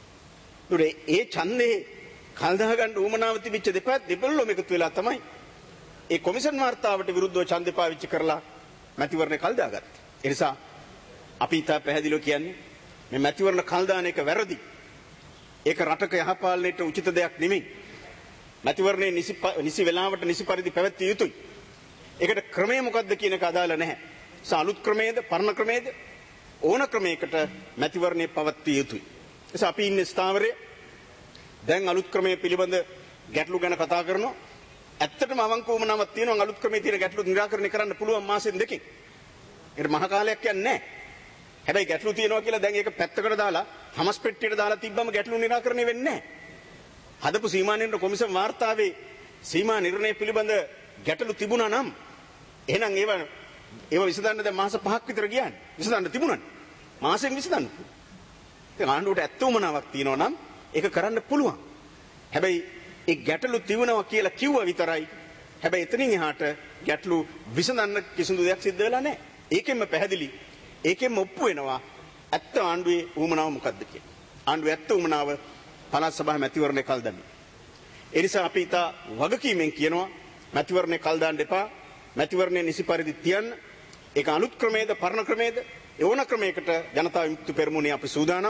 ඒ ඡන්දේ කල් දා ගන්න උවමනාව තිබිච්ච දෙපළොම එකතු වෙලා තමයි ඒ කොමිසම් වාර්තාවට විරුද්ධව ඡන්දේ පාවිච්චි කරලා මැතිවරණේ කල් දාගත්තේ. ඒ නිසා අපි ඉතා පැහැදිලිව කියන්නේ මේ මැතිවරණ කල් දාන එක වැරදි. ඒක රටක යහපාලනයට උචිත දෙයක් නෙමෙයි. මැතිවරණේ නිසි වෙලාවට නිසි පරිදි පැවැත්විය යුතුයි. ඒකට ක්‍රමය මොකක්ද කියන එක අදාළ නැහැ. අලුත් ක්‍රමයේද පරණ ක්‍රමයේද ඕන ක්‍රමයකට මැතිවරණේ පවත්විය යුතුයි. එස අපි ඉන්නේ ස්ථාවරයේ දැන් අලුත් ක්‍රමයේ පිළිබඳ ගැටලු ගැන කතා කරනවා. ඇත්තටම අවංක වුණාවක් තියෙනවා අලුත් ක්‍රමයේ තියෙන ගැටලු निराකරණය කරන්න පුළුවන් මාසෙන් දෙකකින්. ඒකට මහ කාලයක් යන්නේ නැහැ. හැබැයි ගැටලු තියෙනවා කියලා දැන් ඒක පැත්තකට දාලා හමස් පෙට්ටියට දාලා තිබ්බම ගැටලු निराකරණය වෙන්නේ නැහැ. හදපු සීමා නිර්ණය කොමිසම් වාර්තාවේ සීමා නිර්ණය පිළිබඳ ගැටලු තිබුණා නම් එහෙනම් ඒව විසඳන්න දැන් මාස 5ක් විතර ගියානේ. විසඳන්න තිබුණානේ. මාසෙන් විසඳන්න. දැන් ආණ්ඩුවට ඇත්තමනාවක් තියෙනවා නම් ඒක කරන්න පුළුවන්. හැබැයි ඒ ගැටලු තිබුණා කියලා කිව්වා විතරයි. හැබැයි එතනින් එහාට ගැටලු විසඳන්න කිසිදු දෙයක් සිද්ධ වෙලා නැහැ. ඒකෙන්ම පැහැදිලි. ඒකෙන්ම ඔප්පු වෙනවා ඇත්ත ආණ්ඩුවේ උවමනාව මොකද්ද කියලා. ආණ්ඩුවේ ඇත්ත උවමනාව පළාත් සභා මැතිවරණේ කල් දාන්න. ඒ නිසා අපි ඉතා වගකීමෙන් කියනවා මැතිවරණේ කල් දාන්න එපා. මැතිවරණේ නිසි පරිදි තියන්න. ඒක අලුත් ක්‍රමයේද පරණ ක්‍රමයේද ඕන ක්‍රමයකට ජනතා විමුක්ති පෙරමුණේ අපි සූදානම්.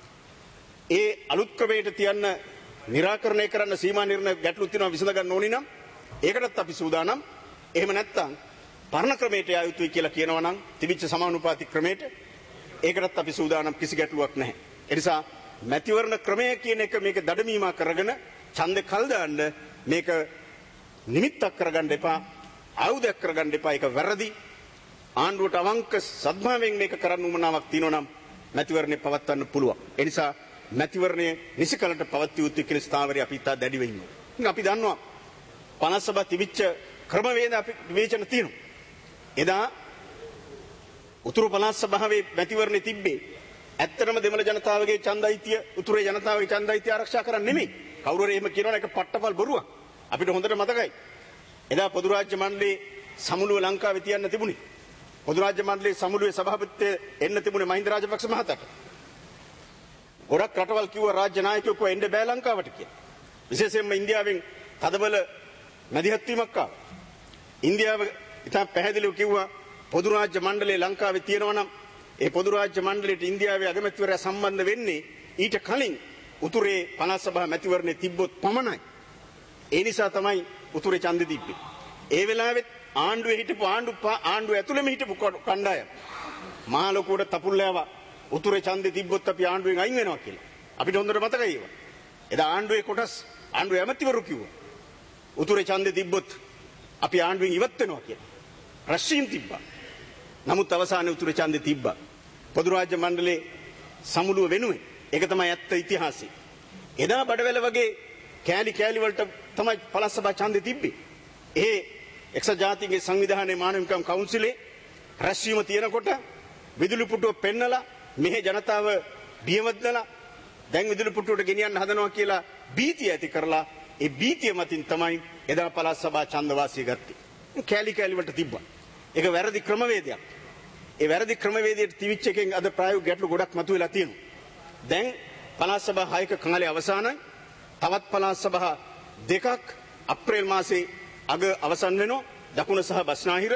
ඒ අලුත් ක්‍රමයට තියන්න निराකරණය කරන්න සීමා නිර්ණය ගැටලු තියෙනවා විසඳ ගන්න ඕනි නම් ඒකටත් අපි සූදානම්. එහෙම නැත්නම් පරණ ක්‍රමයට යා යුතුයි කියලා කියනවා නම් තිබිච්ච සමානුපාතික ක්‍රමයට ඒකටත් අපි සූදානම්. කිසි ගැටලුවක් නැහැ. ඒ නිසා මැතිවරණ ක්‍රමය කියන එක මේක දඩමීමා කරගෙන ඡන්දේ කල් දාන්න මේක නිමිත්තක් කරගන්න එපා. ආයුධයක් කරගන්න එපා. ඒක වැරදි. ආණ්ඩුවට අවංක සද්භාවයෙන් මේක කරන්න උවමනාවක් තියෙනවා නම් මැතිවරණේ පවත්වන්න පුළුවන්. ඒ නිසා මැතිවරණය නිසි කලට පවත්විය යුතු කියන ස්ථාවරය අපි ඉතා දැඩිව ඉන්නවා. අපි දන්නවා පළාත් සභා තිබිච්ච ක්‍රමවේද අපි විවේචන තියෙනවා. එදා උතුරු පළාත් සභාවේ මැතිවරණේ තිබ්බේ ඇත්තටම දෙමළ ජනතාවගේ ඡන්දයිතිය උතුරේ ජනතාවගේ ඡන්දයිතිය ආරක්ෂා කරන්න නෙමෙයි. කවුරු හරි එහෙම කියනවා ඒක පට්ටපල් බොරුවක්. අපිට හොඳට මතකයි. එදා පොදු රාජ්‍ය මණ්ඩලයේ සමුළුව ලංකාවේ තියන්න තිබුණේ. පොදු රාජ්‍ය මණ්ඩලයේ සමුළුවේ සභාපතිත්වය එන්න තිබුණේ මහින්ද රාජපක්ෂ මහතාට. ගොඩක් රටවල් කිව්වා රාජ්‍ය නායකයෝ කොහෙන්ද බෑ ලංකාවට කියලා. විශේෂයෙන්ම ඉන්දියාවෙන් තදබල මැදිහත් වීමක් ආවා. ඉන්දියාව ඉතින් පැහැදිලිව කිව්වා පොදු රාජ්‍ය මණ්ඩලයේ ලංකාවේ තියෙනවා නම් ඒ පොදු රාජ්‍ය මණ්ඩලයට ඉන්දියාවේ අගමැතිවරයා සම්බන්ධ වෙන්නේ ඊට කලින් උතුරේ පළාත් සභා මැතිවරණේ තිබ්බොත් පමණයි. ඒ නිසා තමයි උතුරේ ඡන්දෙ තිබ්බේ. ඒ වෙලාවෙත් ආණ්ඩුවේ හිටපු ආණ්ඩුව ඇතුළෙම හිටපු කණ්ඩායම මහා ලොකුවට තපුල්ලෑවා උතුරේ ඡන්දෙ තිබ්බොත් අපි ආණ්ඩුවෙන් අයින් වෙනවා කියලා. අපිට හොඳට මතකයි ඒවා. එදා ආණ්ඩුවේ කොටස් ආණ්ඩුවේ ඇමතිවරු කිව්වා උතුරේ ඡන්දෙ තිබ්බොත් අපි ආණ්ඩුවෙන් ඉවත් වෙනවා කියලා. රැස්වීම තිබ්බා. නමුත් අවසානයේ උතුරේ ඡන්දෙ තිබ්බා. පොදු රාජ්‍ය මණ්ඩලයේ සමුළුව වෙනුවෙන්. ඒක තමයි ඇත්ත ඉතිහාසය. එදා බඩවැල වගේ කෑලි වලට තමයි පළාත් සභා ඡන්දෙ තිබ්බේ. ඒ එක්සත් ජාතීන්ගේ සංවිධානයේ මානව හිමිකම් කවුන්සිලේ රැස්වීම තියෙනකොට විදුලි පුටුව පෙන්නලා මෙහි ජනතාව බියවද්දලා දැන් විදුලි පුටුවට ගෙනියන්න හදනවා කියලා බීතිය ඇති කරලා ඒ බීතිය මතින් තමයි එදා පළාත් සභා ඡන්ද වාසිය ගත්තේ. කෑලි වලට තිබ්බා. ඒක වැරදි ක්‍රමවේදයක්. ඒ වැරදි ක්‍රමවේදයට තිවිච්ච එකෙන් අද ප්‍රායෝගික ගැටලු ගොඩක් මතුවලා තියෙනවා. දැන් පළාත් සභා 6ක කාලය අවසానයි. තවත් පළාත් සභා දෙකක් අප්‍රේල් මාසේ අග අවසන් වෙනවා. දකුණ සහ බස්නාහිර.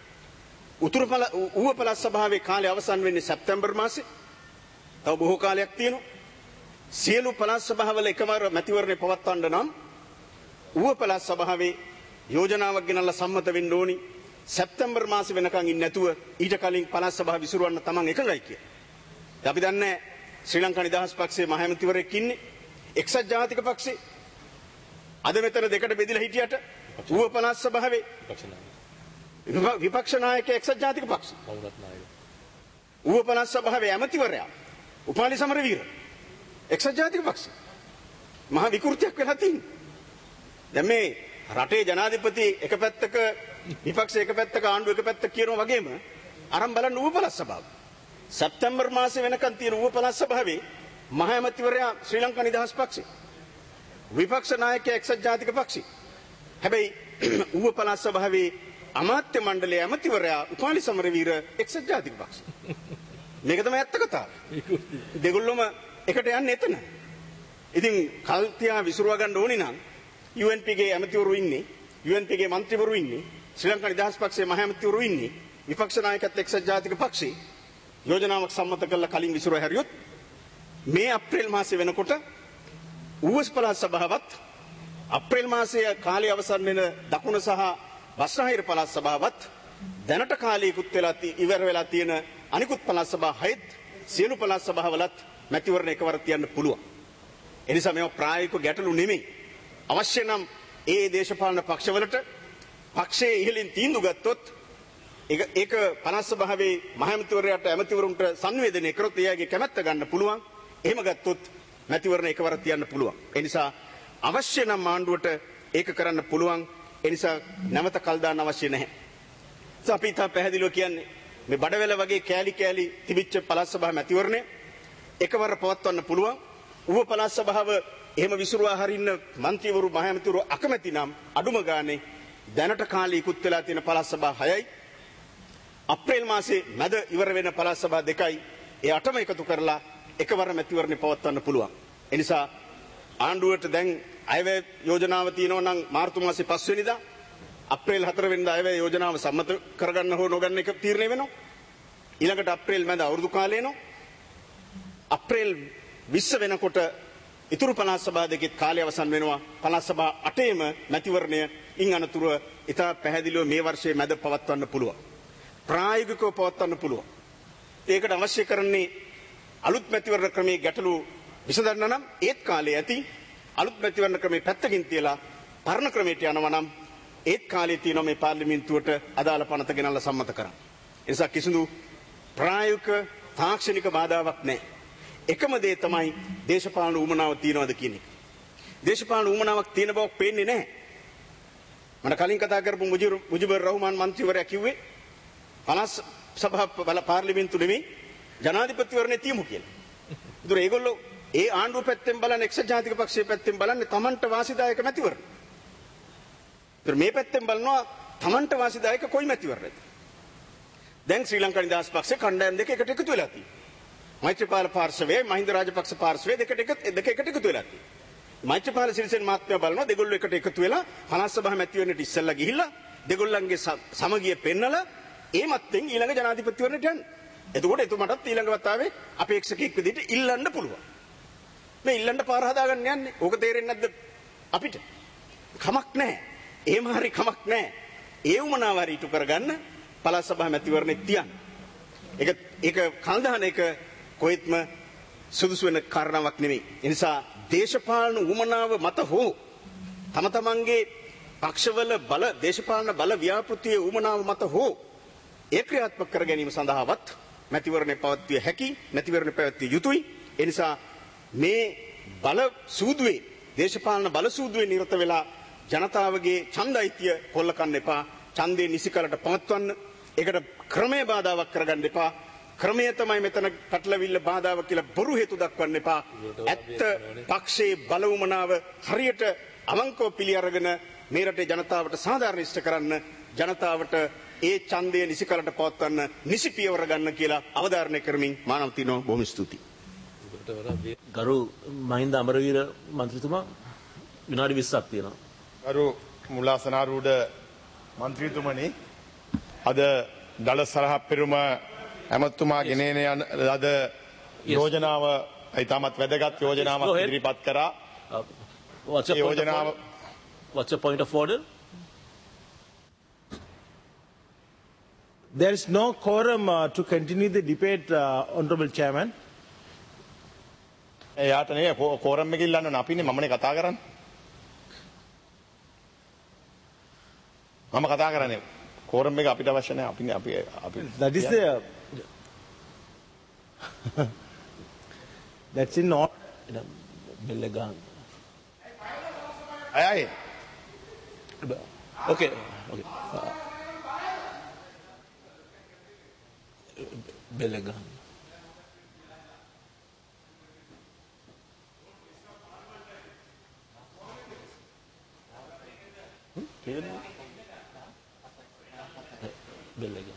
ඌව පළාත් සභාවේ කාලය අවසන් වෙන්නේ සැප්තැම්බර් මාසේ. තව බොහෝ කාලයක් තියෙනවා. සියලු පළාත් සභාවල එකවර මැතිවරණය පවත්වන්න නම් ඌව පළාත් සභාවේ යෝජනාවක් ගෙනල්ලා සම්මත වෙන්න ඕනි. සැප්තැම්බර් මාසේ වෙනකන් ඉන්නේ නැතුව ඊට කලින් පළාත් සභාව විසිරවන්න තමන් එකඟයි කියලා. අපි දන්නේ ශ්‍රී ලංකා නිදහස් පක්ෂයේ මහ මැතිවරයෙක් ඉන්නේ. එක්සත් ජාතික පක්ෂේ අද මෙතන දෙකට බෙදලා හිටියට ඌව පළාත් සභාවේ විපක්ෂ නායක එක්සත් ජාතික පක්ෂ ඌව පළාත් සභාවේ ඇමතිවරයා උපාලි සමරවීර එක්සත් ජාතික පක්ෂ මහා විකෘතියක් වෙලා තියෙනවා. දැන් මේ රටේ ජනාධිපති එක පැත්තක විපක්ෂ එක පැත්තක ආණ්ඩුව එක පැත්තක කියනවා වගේම අරන් බලන්න ඌව පළාත් සභාව සැප්තැම්බර් මාසේ වෙනකන් තියෙන ඌව පළාත් සභාවේ මහ ඇමතිවරයා ශ්‍රී ලංකා නිදහස් පක්ෂේ විපක්ෂ නායකයා එක්සත් ජාතික පක්ෂේ. හැබැයි ඌව පළාත් සභාවේ අමාත්‍ය මණ්ඩලයේ ඇමතිවරයා උපාලි සමරවීර එක්සත් ජාතික පක්ෂේ. මේක තමයි ඇත්ත කතාව. දෙගොල්ලොම එකට යන්නේ එතන. ඉතින් කල්තියා විසිරුවා ගන්න ඕනි නම් UNP ගේ ඇමතිවරු ඉන්නේ, UNP ගේ മന്ത്രിවරු ඉන්නේ, ශ්‍රී ලංකා නිදහස් පක්ෂයේ මහ ඇමතිවරු ඉන්නේ, විපක්ෂ නායකත් එක්සත් ජාතික පක්ෂේ යෝජනාවක් සම්මත කරලා කලින් විසිරුවා හැරියොත් මේ අප්‍රේල් මාසේ වෙනකොට ඌව පළාත් සභාවත් අප්‍රේල් මාසයේ කාලය අවසන් වෙන දකුණ සහ බස්නාහිර පළාත් සභාවත් දැනට කාලයකුත් වෙලා ඉවර වෙලා තියෙන අනිකුත් පළාත් සභා 6ත් සියලු පළාත් සභාවලත් මැතිවරණ එකවර තියන්න පුළුවන්. ඒ නිසා මේවා ප්‍රායෝගික ගැටලු නෙමෙයි. අවශ්‍ය නම් ඒ දේශපාලන පක්ෂවලට පක්ෂයේ ඉහළින් තීන්දුව ගත්තොත් ඒක පළාත් සභාවේ මහ ඇමතිවරයාට ඇමතිවරුන්ට සංවේදනය කරොත් එයාගේ කැමැත්ත ගන්න පුළුවන්. එහෙම ගත්තොත් මැතිවරණ එකවර තියන්න පුළුවන්. ඒ නිසා අවශ්‍ය නම් ආණ්ඩුවට ඒක කරන්න පුළුවන්. ඒ නිසා නැවත කල් දාන්න අවශ්‍ය නැහැ. අපි තා පැහැදිලිව කියන්නේ මේ බඩවැල වගේ කෑලි කෑලි තිබිච්ච පළාත් සභා මැතිවරණය එකවර පවත්වන්න පුළුවන්. ඌව පළාත් සභාව එහෙම විසිරුවා හරින්න മന്ത്രിවරු මහ ඇමතිවරු අකමැති නම් අඩුම ගානේ දැනට කාලේ ඉක්ුත් වෙලා තියෙන පළාත් සභා 6යි අප්‍රේල් මාසේ මැද ඉවර වෙන පළාත් සභා 2යි ඒ 8ම එකතු කරලා එකවර මැතිවරණය පවත්වන්න පුළුවන්. ඒ නිසා ආණ්ඩුවට දැන් අයවැය යෝජනාව තියෙනවා නම් මාර්තු මාසේ 5 වෙනිදා අප්‍රේල් 4 වෙනිදා අයවැය යෝජනාව සම්මත කරගන්න හෝ නොගන්න එක තීරණය වෙනවා. ඊළඟට අප්‍රේල් මැද අවුරුදු කාලය එනවා. අප්‍රේල් 20 වෙනකොට ඉතුරු පළාත් සභා දෙකේ කාලය අවසන් වෙනවා. පළාත් සභා 8ේම මැතිවරණය ඉන් අනතුරුව ඉතා පැහැදිලිව මේ වර්ෂයේ මැද පවත්වන්න පුළුවන්. ප්‍රායෝගිකව පවත්වන්න පුළුවන්. ඒකට අවශ්‍ය කරන්නේ අලුත් මැතිවරණ ක්‍රමයේ ගැටලු විසඳන්න නම් ඒත් කාලේ ඇති. අලුත් මැතිවරණ ක්‍රමයේ පැත්තකින් තියලා පරණ ක්‍රමයට යනවා නම් ඒත් කාලේ තියෙනවා මේ පාර්ලිමේන්තුවට අදාළ පනත ගෙනල්ලා සම්මත කරන්න. ඒ නිසා කිසිදු ප්‍රායෝගික තාක්ෂණික බාධාවක් නැහැ. එකම දේ තමයි දේශපාලන උවමනාව තියනවාද කියන එක. දේශපාලන උවමනාවක් තියෙන බවක් පේන්නේ නැහැ. මම කලින් කතා කරපු මුජිබුර් රහ්මාන් මන්ත්‍රීවරයා කිව්වේ පළාත් සභා පාර්ලිමේන්තු නෙමෙයි ජනාධිපතිවරණේ තියමු කියලා. ඒතර ඒගොල්ලෝ ඒ ආණ්ඩුව පැත්තෙන් බලන්නේ එක්සත් ජාතික පක්ෂයේ පැත්තෙන් බලන්නේ තමන්ට වාසිදායක මැතිවරණ. ඒතර මේ පැත්තෙන් බලනවා තමන්ට වාසිදායක කොයි මැතිවරණද? දැන් ශ්‍රී ලංකා නිදහස් පක්ෂේ කණ්ඩායම් දෙක එකට එකතු වෙලා තියෙනවා. මෛත්‍රීපාල පාර්ශවයේ මහින්ද රාජපක්ෂ පාර්ශවයේ දෙක එකට එකතු වෙලා තියෙනවා. මෛත්‍රීපාල සිරිසේන මහත්මයා බලනවා දෙගොල්ලෝ එකට එකතු වෙලා පළාත් සභා මැතිවරණයට ඉස්සෙල්ලා ගිහිල්ලා දෙගොල්ලන්ගේ සමගිය පෙන්නලා ඒ මත්තෙන් ඊළඟ ජනාධිපතිවරණයට යන්න. එතකොට එතුමාටත් ඊළඟ වතාවේ අපේක්ෂකෙක් විදිහට ඉල්ලන්න පුළුවන්. මේ ඉල්ලන්න පාර හදාගන්න යන්නේ. ඕක තේරෙන්නේ නැද්ද අපිට? කමක් නැහැ. එහෙම හරි කමක් නැහැ. ඒ උමනාව හරි ඉටු කරගන්න පළාත් සභා මැතිවරණෙත් තියන්න. ඒක කල්දාන එක කොහෙත්ම සුදුසු වෙන කාරණාවක් නෙමෙයි. ඒ නිසා දේශපාලන උමනාව මත හෝ තම තමන්ගේ පක්ෂවල බල දේශපාලන බල ව්‍යාපෘතියේ උමනාව මත හෝ ඒ ක්‍රියාත්මක කර ගැනීම සඳහාවත් මැතිවරණය පවත්විය හැකි, මැතිවරණය පැවැත්විය යුතුයි. ඒ නිසා මේ බල සූදුවේ දේශපාලන බල සූදුවේ නිරත වෙලා ජනතාවගේ ඡන්දයිතිය කොල්ල කන්න එපා. ඡන්දේ නිසිකලට පවත්වන්න. ඒකට ක්‍රමයේ බාධාවක් කරගන්න එපා. ක්‍රමය තමයි මෙතන පැටලවිල්ල බාධාව කියලා බොරු හේතු දක්වන්න එපා. ඇත්ත පක්ෂයේ බල උමනාව හරියට අවංකව පිළි අරගෙන මේ රටේ ජනතාවට සාධාරණ ඉෂ්ට කරන්න, ජනතාවට ඒ ඡන්දය නිසිකලට පවත්වන්න නිසි පියවර ගන්න කියලා අවධාරණය කරමින් මානව තිනෝ බොහොම ස්තුතියි. ගරු මහින්ද අමරවීර මන්ත්‍රීතුමා විනාඩි 20ක් තියෙනවා. ගරු මුලාසනාරූඪ මන්ත්‍රීතුමනි, අද දළ සරහ පෙරුම ඇමතුමා ගෙනේන යන ලද යෝජනාව ඉතාමත් වැදගත් යෝජනාවක් ඉදිරිපත් කරා. What's your point of order? There is no quorum to continue the debate, Honorable Chairman. එයාට නේ කෝරම් එක ඉල්ලන්න ඕන. අපිනේ මමනේ කතා කරන්නේ. මම කතා කරන්නේ. කෝරම් එක අපිට අවශ්‍ය නැහැ. අපි That is the that's in not බෙල්ල ගන්න. අයයි. Okay. බෙල්ල ගන්න. බෙල්ල ගන්න.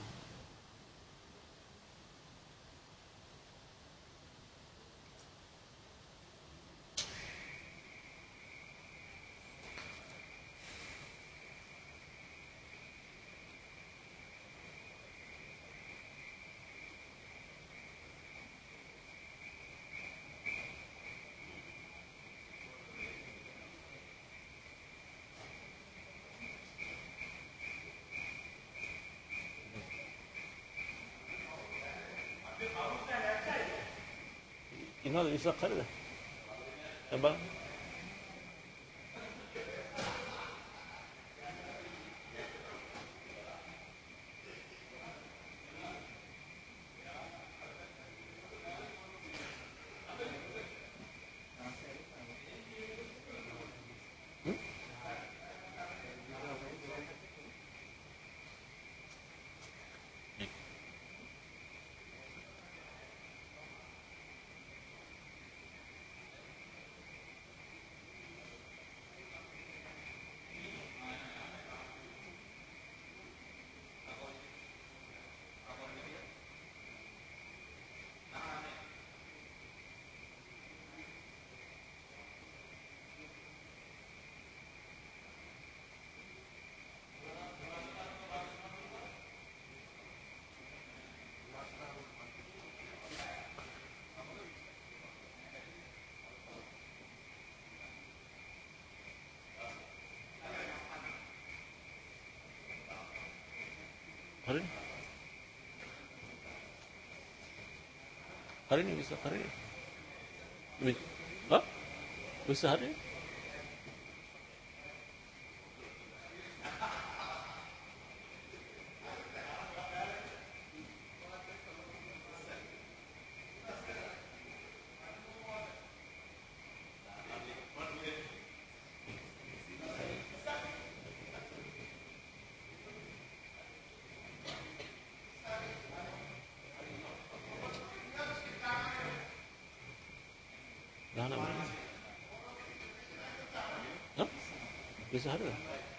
ඉන්නවද විශ්වාස කරද? එබා හරිනේ විශ්වාස හරිනේ. විශ්වාස හරිනේ. Bisa ada.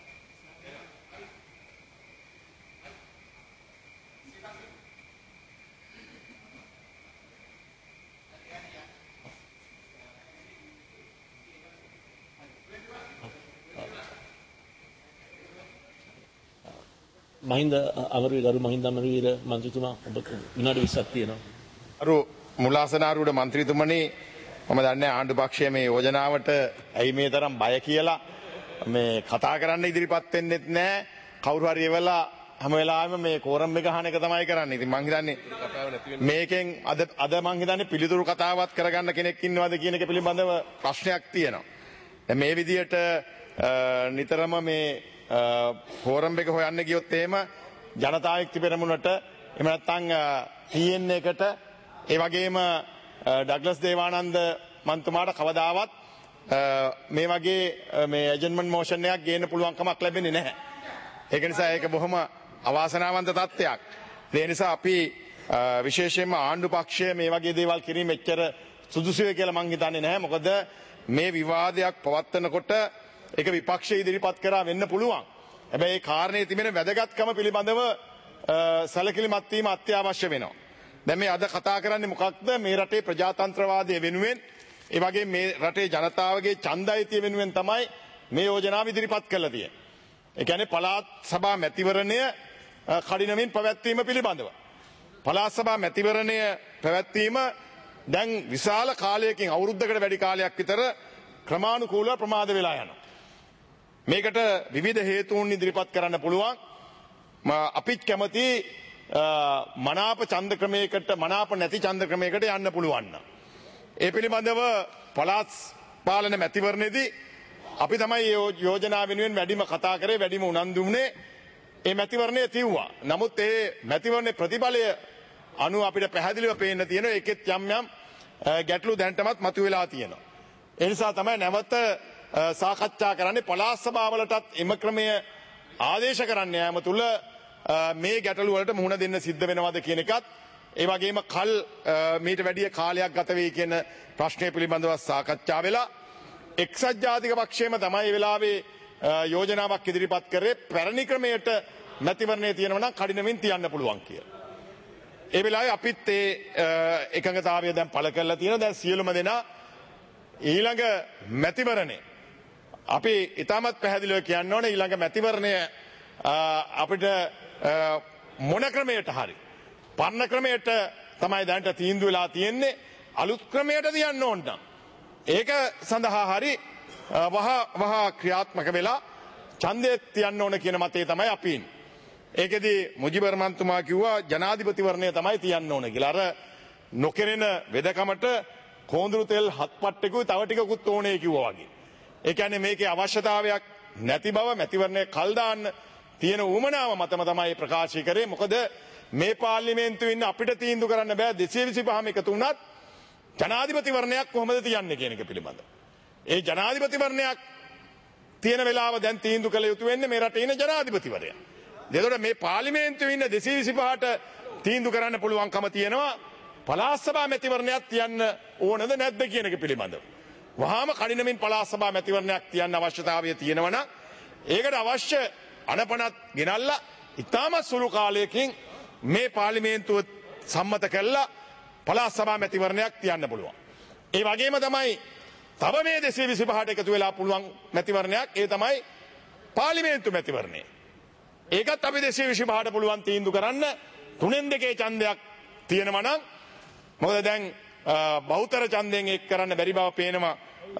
මහින්ද අමරවීර ගරු මහින්ද අමරවීර මන්ත්‍රීතුමා ඔබ විනාඩි 20ක් තියෙනවා. ගරු මුලාසනාරූඪ මන්ත්‍රීතුමනි, මම දන්නේ ආණ්ඩු පක්ෂයේ මේ යෝජනාවට ඇයි මේ තරම් බය කියලා මේ කතා කරන්න ඉදිරිපත් වෙන්නෙත් නැහැ. කවුරු හරි එවලා හැම වෙලාවෙම මේ කෝරම් එක අහන එක තමයි කරන්නේ. ඉතින් මං හිතන්නේ මේකෙන් අද මං හිතන්නේ පිළිතුරු කතාවක් කරගන්න කෙනෙක් ඉන්නවද කියන එක පිළිබඳව ප්‍රශ්නයක් තියෙනවා. දැන් මේ විදියට නිතරම මේ කෝරම් එක හොයන්න ගියොත් එහෙම ජනතා විමුක්ති පෙරමුණට එහෙම නැත්නම් TN එකට ඒ වගේම ඩග්ලස් දේවානන්ද මන්තුමාට කවදාවත් මේ වගේ මේ ඇජන්මන්ට් මෝෂන් එකක් ගේන්න පුළුවන් කමක් ලැබෙන්නේ නැහැ. ඒක නිසා ඒක බොහොම අවාසනාවන්ත තත්ත්වයක්. ඒ නිසා අපි විශේෂයෙන්ම ආණ්ඩු පක්ෂය මේ වගේ දේවල් කිරීම එච්චර සුදුසුයි කියලා මං හිතන්නේ නැහැ. මොකද මේ විවාදයක් පවත්වනකොට ඒක විපක්ෂය ඉදිරිපත් කරා වෙන්න පුළුවන්. හැබැයි ඒ කාරණේ තිබෙන වැදගත්කම පිළිබඳව සැලකිලිමත් වීම අත්‍යවශ්‍ය වෙනවා. දැන් මේ අද කතා කරන්නේ මොකක්ද? මේ රටේ ප්‍රජාතන්ත්‍රවාදය වෙනුවෙන්, ඒ වගේ මේ රටේ ජනතාවගේ ඡන්දයිතිය වෙනුවෙන් තමයි මේ යෝජනාව ඉදිරිපත් කළා තියෙන්නේ. ඒ කියන්නේ පළාත් සභා මැතිවරණය කඩිනමින් පැවැත්වීම පිළිබඳව. පළාත් සභා මැතිවරණය පැවැත්වීම දැන් විශාල කාලයකින්, අවුරුද්දකට වැඩි කාලයක් විතර ක්‍රමානුකූලව ප්‍රමාද වෙලා යනවා. මේකට විවිධ හේතුන් ඉදිරිපත් කරන්න පුළුවන්. අපිත් කැමති මනාප ඡන්ද ක්‍රමයකට, මනාප නැති ඡන්ද ක්‍රමයකට යන්න පුළුවන්. ඒ පිළිබඳව පළාත් පාලන මැතිවරණයේදී අපි තමයි යෝජනා වෙනුවෙන් වැඩිම කතා කරේ, වැඩිම උනන්දු වුණේ. ඒ මැතිවරණය තියුවා. නමුත් ඒ මැතිවරණයේ ප්‍රතිඵලය අනුව අපිට පැහැදිලිව පේන්න තියෙනවා ඒකෙත් යම් යම් ගැටලු දැනටමත් මතුවලා තියෙනවා. ඒ නිසා තමයි නැවත සාකච්ඡා කරන්නේ පළාත් සභාවලටත් එම ක්‍රමය ආදේශ කරන්න යාම තුළ මේ ගැටලු වලට මුහුණ දෙන්න සිද්ධ වෙනවද කියන එකත්, ඒ වගේම මීට වැඩිය කාලයක් ගත වෙයි කියන ප්‍රශ්නය පිළිබඳව සාකච්ඡා වෙලා එක්සත් ජාතික පක්ෂයම තමයි වෙලාවේ යෝජනාවක් ඉදිරිපත් කරේ පැරණි ක්‍රමයට මැතිවරණය තියෙනවා නම් කඩිනමින් තියන්න පුළුවන් කියලා. ඒ වෙලාවේ අපිත් ඒ එකඟතාවය දැන් පළ කරලා තියෙනවා. දැන් සියලුම දෙනා ඊළඟ මැතිවරණය අපි ඉතාමත් පැහැදිලිව කියන්න ඕනේ. ඊළඟ මැතිවරණය අපිට මොන ක්‍රමයට හරි පරණ ක්‍රමයට තමයි දැනට තීන්දුව වෙලා තියෙන්නේ. අලුත් ක්‍රමයට තියන්න ඕන නම් ඒක සඳහා හරි වහා ක්‍රියාත්මක වෙලා ඡන්දය තියන්න ඕන කියන මතය තමයි අපි ඉන්නේ. ඒකෙදී මුජිබර් මන්තුමා කිව්වා ජනාධිපතිවරණය තමයි තියන්න ඕන කියලා. අර නොකෙරෙන වෙදකමට කෝඳුරු තෙල් හත් පට්ටකුයි තව ටිකකුත් ඕනේ කිව්වා වගේ. ඒ කියන්නේ මේකේ අවශ්‍යතාවයක් නැති බව, මැතිවරණය කල් දාන්න තියෙන උවමනාව මතම තමයි ප්‍රකාශ කරේ. මොකද මේ පාර්ලිමේන්තුවේ ඉන්න අපිට තීන්දුව කරන්න බෑ 225ම එකතු වුණත් ජනාධිපතිවරණයක් කොහොමද තියන්නේ කියන එක පිළිබඳව. ඒ ජනාධිපතිවරණයක් තියෙන වෙලාව දැන් තීන්දුව කළ යුතු වෙන්නේ මේ රටේ ඉන්න ජනාධිපතිවරයා. එතකොට මේ පාර්ලිමේන්තුවේ ඉන්න 225ට තීන්දුව කරන්න පුළුවන්කම තියෙනවා පළාත් සභා මැතිවරණයක් තියන්න ඕනද නැද්ද කියන එක පිළිබඳව. වහාම කඩිනමින් පළාත් සභා මැතිවරණයක් තියන්න අවශ්‍යතාවය තියෙනවා නම් ඒකට අවශ්‍ය අනපනත් ගෙනල්ලා ඉතාමත් සුළු කාලයකින් මේ පාර්ලිමේන්තුව සම්මත කළා පළාත් සභා මැතිවරණයක් තියන්න පුළුවන්. ඒ වගේම තමයි තව මේ 225ට එකතු වෙලා පුළුවන් මැතිවරණයක්, ඒ තමයි පාර්ලිමේන්තු මැතිවරණය. ඒකත් අපි 225ට පුළුවන් තීන්දුව කරන්න 3/2 ඡන්දයක් තියෙනවා නම්. මොකද දැන් බහුතර ඡන්දයෙන් එක් කරන්න බැරි බව පේනවා.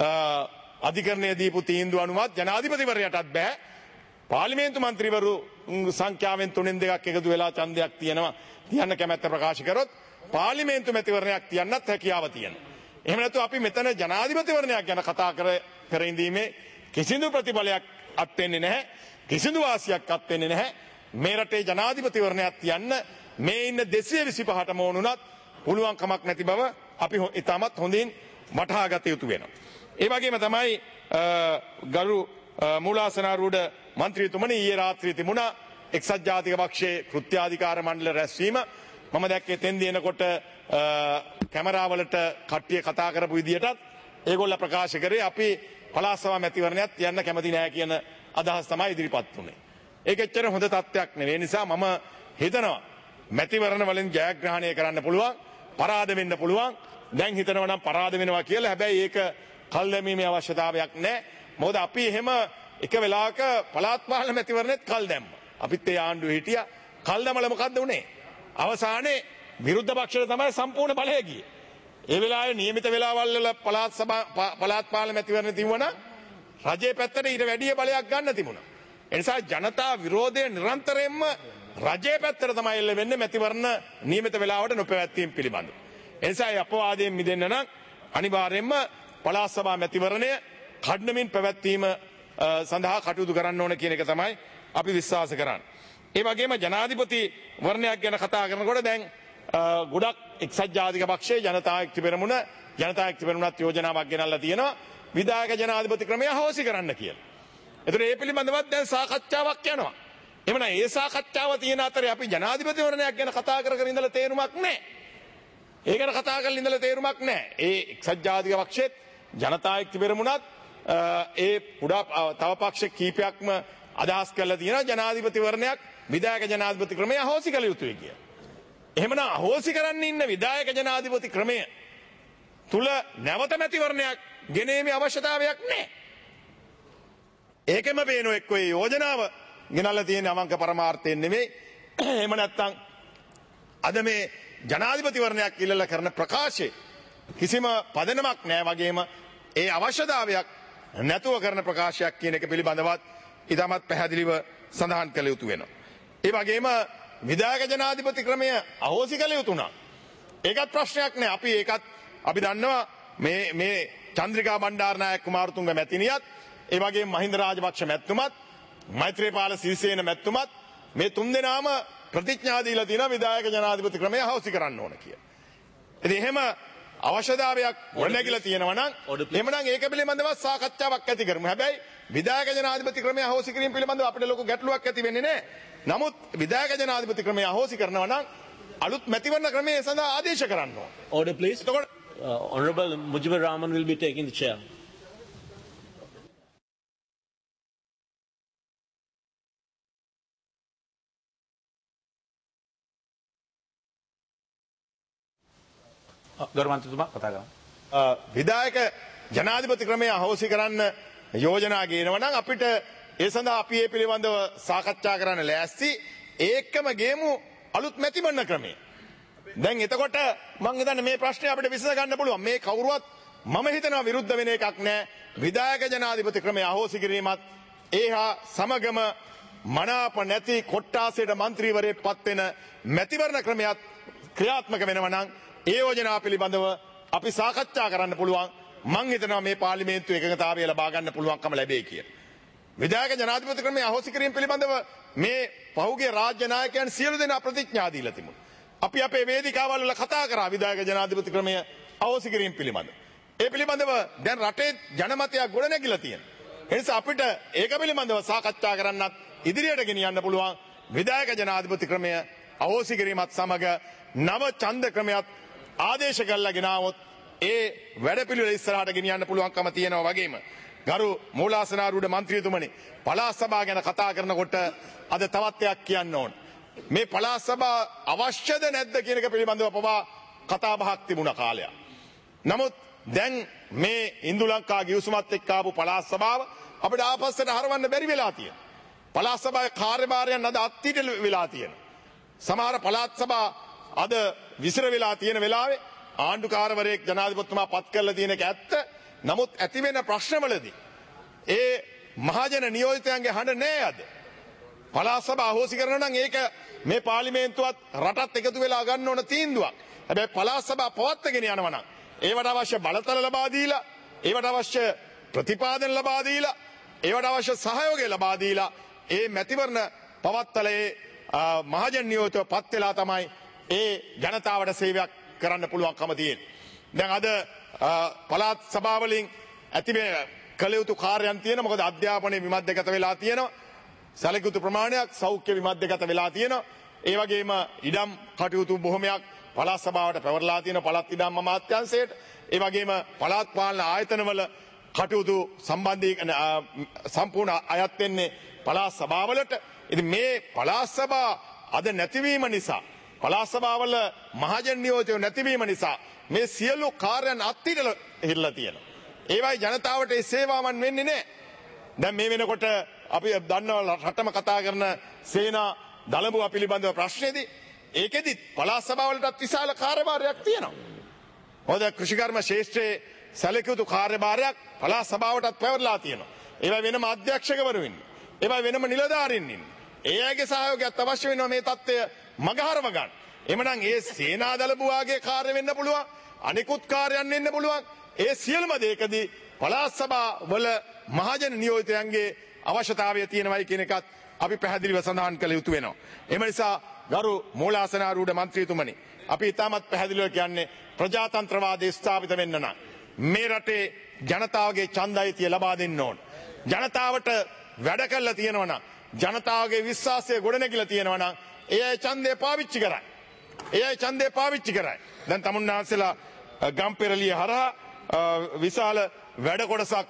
අධිකරණයේ දීපු තීන්දුව අනුවත් ජනාධිපතිවරයාටත් බෑ. පාර්ලිමේන්තු මන්ත්‍රීවරු සංඛ්‍යාවෙන් 3/2ක් එකතු වෙලා ඡන්දයක් තියන්න කැමැත්ත ප්‍රකාශ කරොත් පාර්ලිමේන්තු මැතිවරණයක් තියන්නත් හැකියාව තියෙනවා. එහෙම නැත්නම් අපි මෙතන ජනාධිපතිවරණයක් ගැන කතා කර ඉඳීමේ කිසිදු ප්‍රතිඵලයක් අත් වෙන්නේ නැහැ. කිසිදු වාසියක් අත් වෙන්නේ නැහැ. මේ රටේ ජනාධිපතිවරණයක් තියන්න මේ ඉන්න 225ටම ඕනුණත් පුළුවන් කමක් නැති බව අපි ඉතාමත් හොඳින් වටහා ගත යුතු වෙනවා. ඒ වගේම තමයි ගරු මූලාසනාරූඪ මන්ත්‍රීතුමනි ඊයේ රාත්‍රියේ තිබුණා එක්සත් ජාතික පක්ෂයේ කෘත්‍යාධිකාර මණ්ඩල රැස්වීම. මම දැක්කේ එතෙන්දී එනකොට කැමරාවලට කට්ටිය කතා කරපු විදියටත් ඒගොල්ලෝ ප්‍රකාශ කරේ අපි පළාත් සභා මැතිවරණයක් තියන්න කැමති නැහැ කියන අදහස් තමයි ඉදිරිපත් වුණේ. ඒක එච්චර හොඳ තත්ත්වයක් නෙවෙයි. නිසා මම හිතනවා මැතිවරණ වලින් ජයග්‍රහණය කරන්න පුළුවන්, පරාද වෙන්න පුළුවන්. දැන් හිතනවා නම් පරාද වෙනවා කියලා. හැබැයි ඒක කල් දැමීමේ අවශ්‍යතාවයක් නැහැ. මොකද අපි එහෙම එක වෙලාවක පළාත් පාලන මැතිවරණෙත් කල් දැම්මා. අපිත් ඒ ආණ්ඩුවේ හිටියා. කල් දැමලා මොකද්ද උනේ? අවසානයේ විරුද්ධ පක්ෂයට තමයි සම්පූර්ණ බලය ගියේ. ඒ වෙලාවේ නියමිත වෙලාවල් වල පළාත් පාලන මැතිවරණ තිබුණා. රජයේ පැත්තට ඊට වැඩි බලයක් ගන්න තිබුණා. ඒ නිසා ජනතා විරෝධය නිරන්තරයෙන්ම රජයේ පැත්තට තමයි එල්ල වෙන්නේ මැතිවරණ නියමිත වෙලාවට නොපැවැත්වීම පිළිබඳව. ඒ නිසා මේ අපවාදයෙන් මිදෙන්න නම් අනිවාර්යයෙන්ම පළාත් සභා මැතිවරණය කඩනමින් පැවැත්වීම සඳහා කටයුතු කරන්න ඕන කියන එක තමයි අපි විශ්වාස කරන්නේ. ඒ වගේම ජනාධිපති වර්ණයක් ගැන කතා කරනකොට දැන් ගොඩක් එක්සත් ජාතික පක්ෂයේ ජනතා ශක්ති පෙරමුණත් යෝජනාවක් ගෙනල්ලා තියෙනවා විධායක ජනාධිපති ක්‍රමය අහෝසි කරන්න කියලා. ඒතර ඒ පිළිබඳවත් දැන් සාකච්ඡාවක් යනවා. එhmenan ඒ සාකච්ඡාව තියෙන අතරේ අපි ජනාධිපති වර්ණයක් ගැන කතා කර ඉඳලා තේරුමක් නැහැ. ඒ ගැන කතා කරලා ඉඳලා තේරුමක් නැහැ. ඒ එක්සත් ජාතික පක්ෂයේත් ජනතා ශක්ති පෙරමුණත් ඒ පුඩා තව පක්ෂ කීපයක්ම අදහස් කරලා තියෙනවා ජනාධිපති වර්ණයක් විධායක ජනාධිපති ක්‍රමය අහෝසි කළ යුතුයි කියලා. එහෙමනම් අහෝසි කරන්න ඉන්න විධායක ජනාධිපති ක්‍රමය තුල නැවත මැතිවරණයක් ගෙනීමේ අවශ්‍යතාවයක් නැහැ. ඒකෙම පේනෝ එක්ක ඒ යෝජනාව ගෙනල්ලා තියෙන අවංක පරමාර්ථයෙන් නෙමෙයි. එහෙම නැත්නම් අද මේ ජනාධිපතිවරණයක් ඉල්ලලා කරන ප්‍රකාශයේ කිසිම පදනමක් නැහැ වගේම ඒ අවශ්‍යතාවයක් නැතුව කරන ප්‍රකාශයක් කියන එක පිළිබඳවත් ඉතාමත් පැහැදිලිව සඳහන් කළ යුතු වෙනවා. ඒ වගේම විධායක ජනාධිපති ක්‍රමය අහෝසි කළ යුතු නම් ඒකත් ප්‍රශ්නයක් නෑ. අපි දන්නවා මේ චන්ද්‍රිකා බණ්ඩාරනායක කුමාරතුංග මැතිනියත් ඒ වගේම මහින්ද රාජපක්ෂ මැතිතුමත් මෛත්‍රීපාල සිරිසේන මැතිතුමත් මේ තුන්දෙනාම ප්‍රතිඥා දීලා තියෙනවා විධායක ජනාධිපති ක්‍රමය අහෝසි කරන්න ඕන කියලා. ඉතින් එහෙම අවශ්‍යතාවයක් ගොඩනැගිලා තියෙනවා නම් එහෙමනම් ඒක පිළිබඳව සාකච්ඡාවක් ඇති කරමු. හැබැයි විධායක ජනාධිපති ක්‍රමය අහෝසි කිරීම පිළිබඳව අපිට ලොකු ගැටලුවක් ඇති වෙන්නේ නැහැ. නමුත් විධායක ජනාධිපති ක්‍රමය අහෝසි කරනවා නම් අලුත් මැතිවරණ ක්‍රමය සඳහා ආදේශ කරන්න ඕන. Order please. Honorable Mujibur Rahman will be taking the chair. ගරු මන්ත්‍රීතුමා කතා කරන්න. විධායක ජනාධිපති ක්‍රමය අහෝසි කරන්න යෝජනා ගේනවා නම් අපිට ඒ සඳහා අපි ඒ පිළිබඳව සාකච්ඡා කරන්න ලෑස්ති. ඒකම ගේමු අලුත් මැතිවරණ ක්‍රමය. දැන් එතකොට මම හිතන්නේ මේ ප්‍රශ්නේ අපිට විසඳ ගන්න පුළුවන්. මේ කවුරුවත් මම හිතනවා විරුද්ධ වෙන එකක් නෑ. විධායක ජනාධිපති ක්‍රමය අහෝසි කිරීමත් ඒහා සමගම මනාප නැති කොට්ටාසයට മന്ത്രിවරයෙක් පත් වෙන මැතිවරණ ක්‍රමයක් ක්‍රියාත්මක වෙනවා නම් ඒ යෝජනා පිළිබඳව අපි සාකච්ඡා කරන්න පුළුවන්. මං හිතනවා මේ පාර්ලිමේන්තුව එකඟතාවය ලබා ගන්න පුළුවන්කම ලැබෙයි කියලා. විධායක ජනාධිපති ක්‍රමය අහෝසි කිරීම පිළිබඳව මේ පහුගිය රාජ්‍ය නායකයන් සියලු දෙනා ප්‍රතිඥා දීලා තිබුණා. අපි අපේ වේදිකාවල් වල කතා කරා විධායක ජනාධිපති ක්‍රමය අහෝසි කිරීම පිළිබඳව. ඒ පිළිබඳව දැන් රටේ ජනමතයක් ගොඩනැගිලා තියෙනවා. ඒ නිසා අපිට ඒක පිළිබඳව සාකච්ඡා කරන්නත් ඉදිරියට ගෙනියන්න පුළුවන්. විධායක ජනාධිපති ක්‍රමය අහෝසි කිරීමත් සමග නව ඡන්ද ක්‍රමයක් ආදේශ කළා ගෙනාවොත් ඒ වැඩපිළිවෙල ඉස්සරහට ගෙනියන්න පුළුවන්කම තියෙනවා වගේම ගරු මූලාසනාරූඪ මන්ත්‍රීතුමනි පළාත් සභාව ගැන කතා කරනකොට අද තවත් එකක් කියන්න ඕන. මේ පළාත් සභාව අවශ්‍යද නැද්ද කියන එක පිළිබඳව පවා කතා බහක් තිබුණ කාලයක්. නමුත් දැන් මේ ඉන්දු ලංකා ගිවිසුමත් එක්ක ආපු පළාත් සභාව අපිට ආපස්සට හරවන්න බැරි වෙලා තියෙනවා. පළාත් සභාවේ කාර්යභාරයන් අද අත්හිට වෙලා තියෙනවා. සමහර පළාත් සභා අද විසිර වෙලා තියෙන වෙලාවේ ආණ්ඩුකාරවරයෙක් ජනාධිපතිතුමා පත් කරලා තියෙන එක ඇත්ත. නමුත් ඇති වෙන ප්‍රශ්නවලදී ඒ මහජන නියෝජිතයන්ගේ හඬ නෑ අද. පළාත් සභාව අහෝසි කරනවා නම් ඒක මේ පාර්ලිමේන්තුවත් රටත් එකතු වෙලා ගන්න ඕන තීන්දුවක්. හැබැයි පළාත් සභාව පවත්වාගෙන යනවා නම් ඒවට අවශ්‍ය බලතල ලබා දීලා, ඒවට අවශ්‍ය ප්‍රතිපාදන ලබා දීලා, ඒවට අවශ්‍ය සහයෝගය ලබා දීලා ඒ මැතිවරණ පවත්තලේ මහජන නියෝජිතව පත් වෙලා තමයි ඒ ජනතාවට සේවයක් කරන්න පුළුවන්කම තියෙන්නේ. දැන් අද පළාත් සභාවලින් ඇතිවේ කළ යුතු කාර්යයන් තියෙනවා. මොකද අධ්‍යාපනයේ විමධ්‍යගත වෙලා තියෙනවා. සැලකියුතු ප්‍රමාණයක් සෞඛ්‍ය විමධ්‍යගත වෙලා තියෙනවා. ඒ වගේම ඉඩම් කටයුතු බොහොමයක් පළාත් සභාවට පැවරලා තියෙනවා. පළාත් ඉඩම් අමාත්‍යාංශයට. ඒ වගේම පළාත් පාලන ආයතනවල කටයුතු සම්බන්ධයෙන් සම්පූර්ණ අයත් වෙන්නේ පළාත් සභාවලට. ඉතින් මේ පළාත් සභාව අද නැතිවීම නිසා, පළාත් සභාවල මහජන නියෝජිතයෝ නැතිවීම නිසා මේ සියලු කාර්යයන් අත්හිටලා තියෙනවා. ඒවයි ජනතාවට ඒ සේවාවන් වෙන්නේ නැහැ. දැන් මේ වෙනකොට අපි දන්නවා රටම කතා කරන සේනා දළඹුව පිළිබඳව ප්‍රශ්නේදී ඒකෙදි පළාත් සභාවලටත් විශාල කාර්යභාරයක් තියෙනවා. මොකද කෘෂිකර්ම ශාස්ත්‍රයේ සැලකියුතු කාර්යභාරයක් පළාත් සභාවටත් පැවරලා තියෙනවා. ඒවයි වෙනම අධ්‍යක්ෂකවරු ඉන්නේ. ඒවයි වෙනම නිලධාරීන් ඉන්නේ. ඒ අයගේ සහයෝගයත් අවශ්‍ය වෙනවා මේ තත්ත්වය මගහරව ගන්න. එමනම් ඒ සේනා දළබුවාගේ කාර්ය වෙන්න පුළුවන්, අනිකුත් කාර්යයන් වෙන්න පුළුවන්. ඒ සියලුම දේකදී පළාත් සභාවල මහජන නියෝජිතයන්ගේ අවශ්‍යතාවය තියෙනවයි කියන එකත් අපි පැහැදිලිව සඳහන් කළ යුතු වෙනවා. එම නිසා ගරු මූලාසනාරූඪ මන්ත්‍රීතුමනි අපි ඉතාමත් පැහැදිලිව කියන්නේ ප්‍රජාතන්ත්‍රවාදය ස්ථාපිත වෙන්න නම් මේ රටේ ජනතාවගේ ඡන්දයිතිය ලබා දෙන්න ඕන. ජනතාවට වැඩ කළා තියෙනවා නම්, ජනතාවගේ විශ්වාසය ගොඩනැගිලා තියෙනවා නම් ඒ අය ඡන්දය පාවිච්චි කරයි. ඒ අය ඡන්දය පාවිච්චි කරයි. දැන් තමුන්නාන්සලා ගම්පෙරළිය හරහා විශාල වැඩ කොටසක්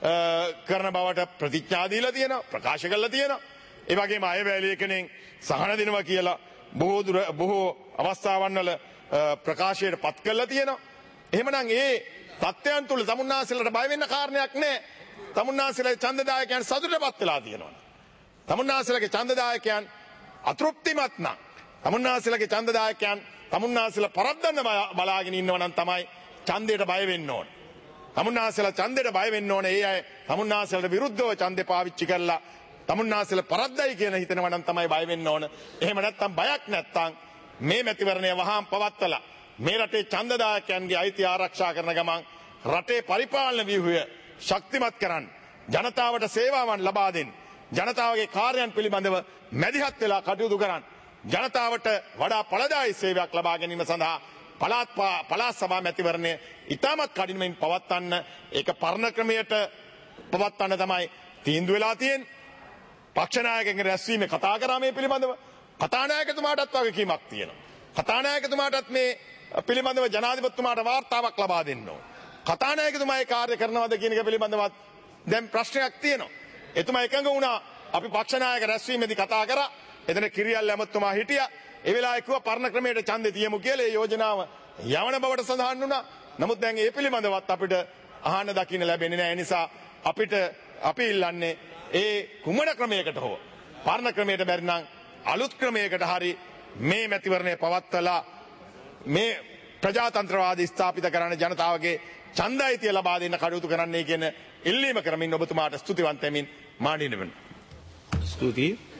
කරන බවට ප්‍රතිඥා දීලා තියෙනවා, ප්‍රකාශ කරලා තියෙනවා. ඒ වගේම අයවැය ලේඛනයෙන් සහන දෙනවා කියලා බොහෝ අවස්ථාවන් වල ප්‍රකාශයට පත් කරලා තියෙනවා. එහෙමනම් ඒ තත්ත්වයන් තුල තමුන්නාසලට බය වෙන්න කාරණයක් නැහැ. තමුන්නාසලේ ඡන්දදායකයන් සතුටටපත් වෙලා තියෙනවා. තමුන්නාසලගේ ඡන්දදායකයන් අතෘප්තිමත් නම් තමුන්නාසලගේ ඡන්දදායකයන් තමුන්නාසල පරද්දන්න බලාගෙන ඉන්නවා නම් තමයි ඡන්දයට බය වෙන්න ඕන. තමුන්නාසල ඡන්දයට බය වෙන්න ඕන. ඒ අය තමුන්නාසලට විරුද්ධව ඡන්දේ පාවිච්චි කරලා තමුන්නාසල පරද්දයි කියන හිතනවා නම් තමයි බය වෙන්න ඕන. එහෙම නැත්නම් බයක් නැත්නම් මේ මැතිවරණය වහාම පවත්වලා මේ රටේ ඡන්දදායකයන්ගේ අයිතිය ආරක්ෂා කරන ගමන් රටේ පරිපාලන ව්‍යුහය ශක්තිමත් කරන්න, ජනතාවට සේවාවන් ලබා දෙන්න, ජනතාවගේ කාර්යයන් පිළිබඳව මැදිහත් වෙලා කටයුතු කරන්න, ජනතාවට වඩා ඵලදායී සේවයක් ලබා ගැනීම සඳහා පළාත් සභා මැතිවරණය ඉතාමත් කඩිනමින් පවත්වන්න, ඒක පරණ ක්‍රමයට පවත්වන්න තමයි තීන්දුව වෙලා තියෙන්නේ. පක්ෂ නායකයන්ගේ රැස්වීමේ කතා කරා මේ පිළිබඳව. කතානායකතුමාටත් වගකීමක් තියෙනවා. කතානායකතුමාටත් මේ පිළිබඳව ජනාධිපතිතුමාට වාර්තාවක් ලබා දෙන්න ඕන. කතානායකතුමා ඒ කාර්ය කරනවද කියන එක පිළිබඳවත් දැන් ප්‍රශ්නයක් තියෙනවා. එතුමා එකඟ වුණා අපි පක්ෂ නායක රැස්වීමේදී කතා කරා. එතන කිරියල් ඇමතුමා හිටියා. ඒ වෙලාවේ කිව්වා පරණ ක්‍රමයට ඡන්දේ තියමු කියලා. ඒ යෝජනාව යවන බවට සඳහන් වුණා. නමුත් දැන් ඒ පිළිබඳවත් අපිට අහන්න දකින්න ලැබෙන්නේ නැහැ. ඒ නිසා අපි ඉල්ලන්නේ ඒ කුමන ක්‍රමයකට හෝ පරණ ක්‍රමයට බැරි නම් අලුත් ක්‍රමයකට හරි මේ මැතිවරණය පවත්වලා මේ ප්‍රජාතන්ත්‍රවාදී ස්ථාපිත කරන ජනතාවගේ ඡන්දයිතිය ලබා දෙන්න කටයුතු කරන්නයි කියන ඉල්ලීම කරමින් ඔබතුමාට ස්තුතිවන්ත වෙමින් මාණ්ඩිනවන. ස්තුතියි.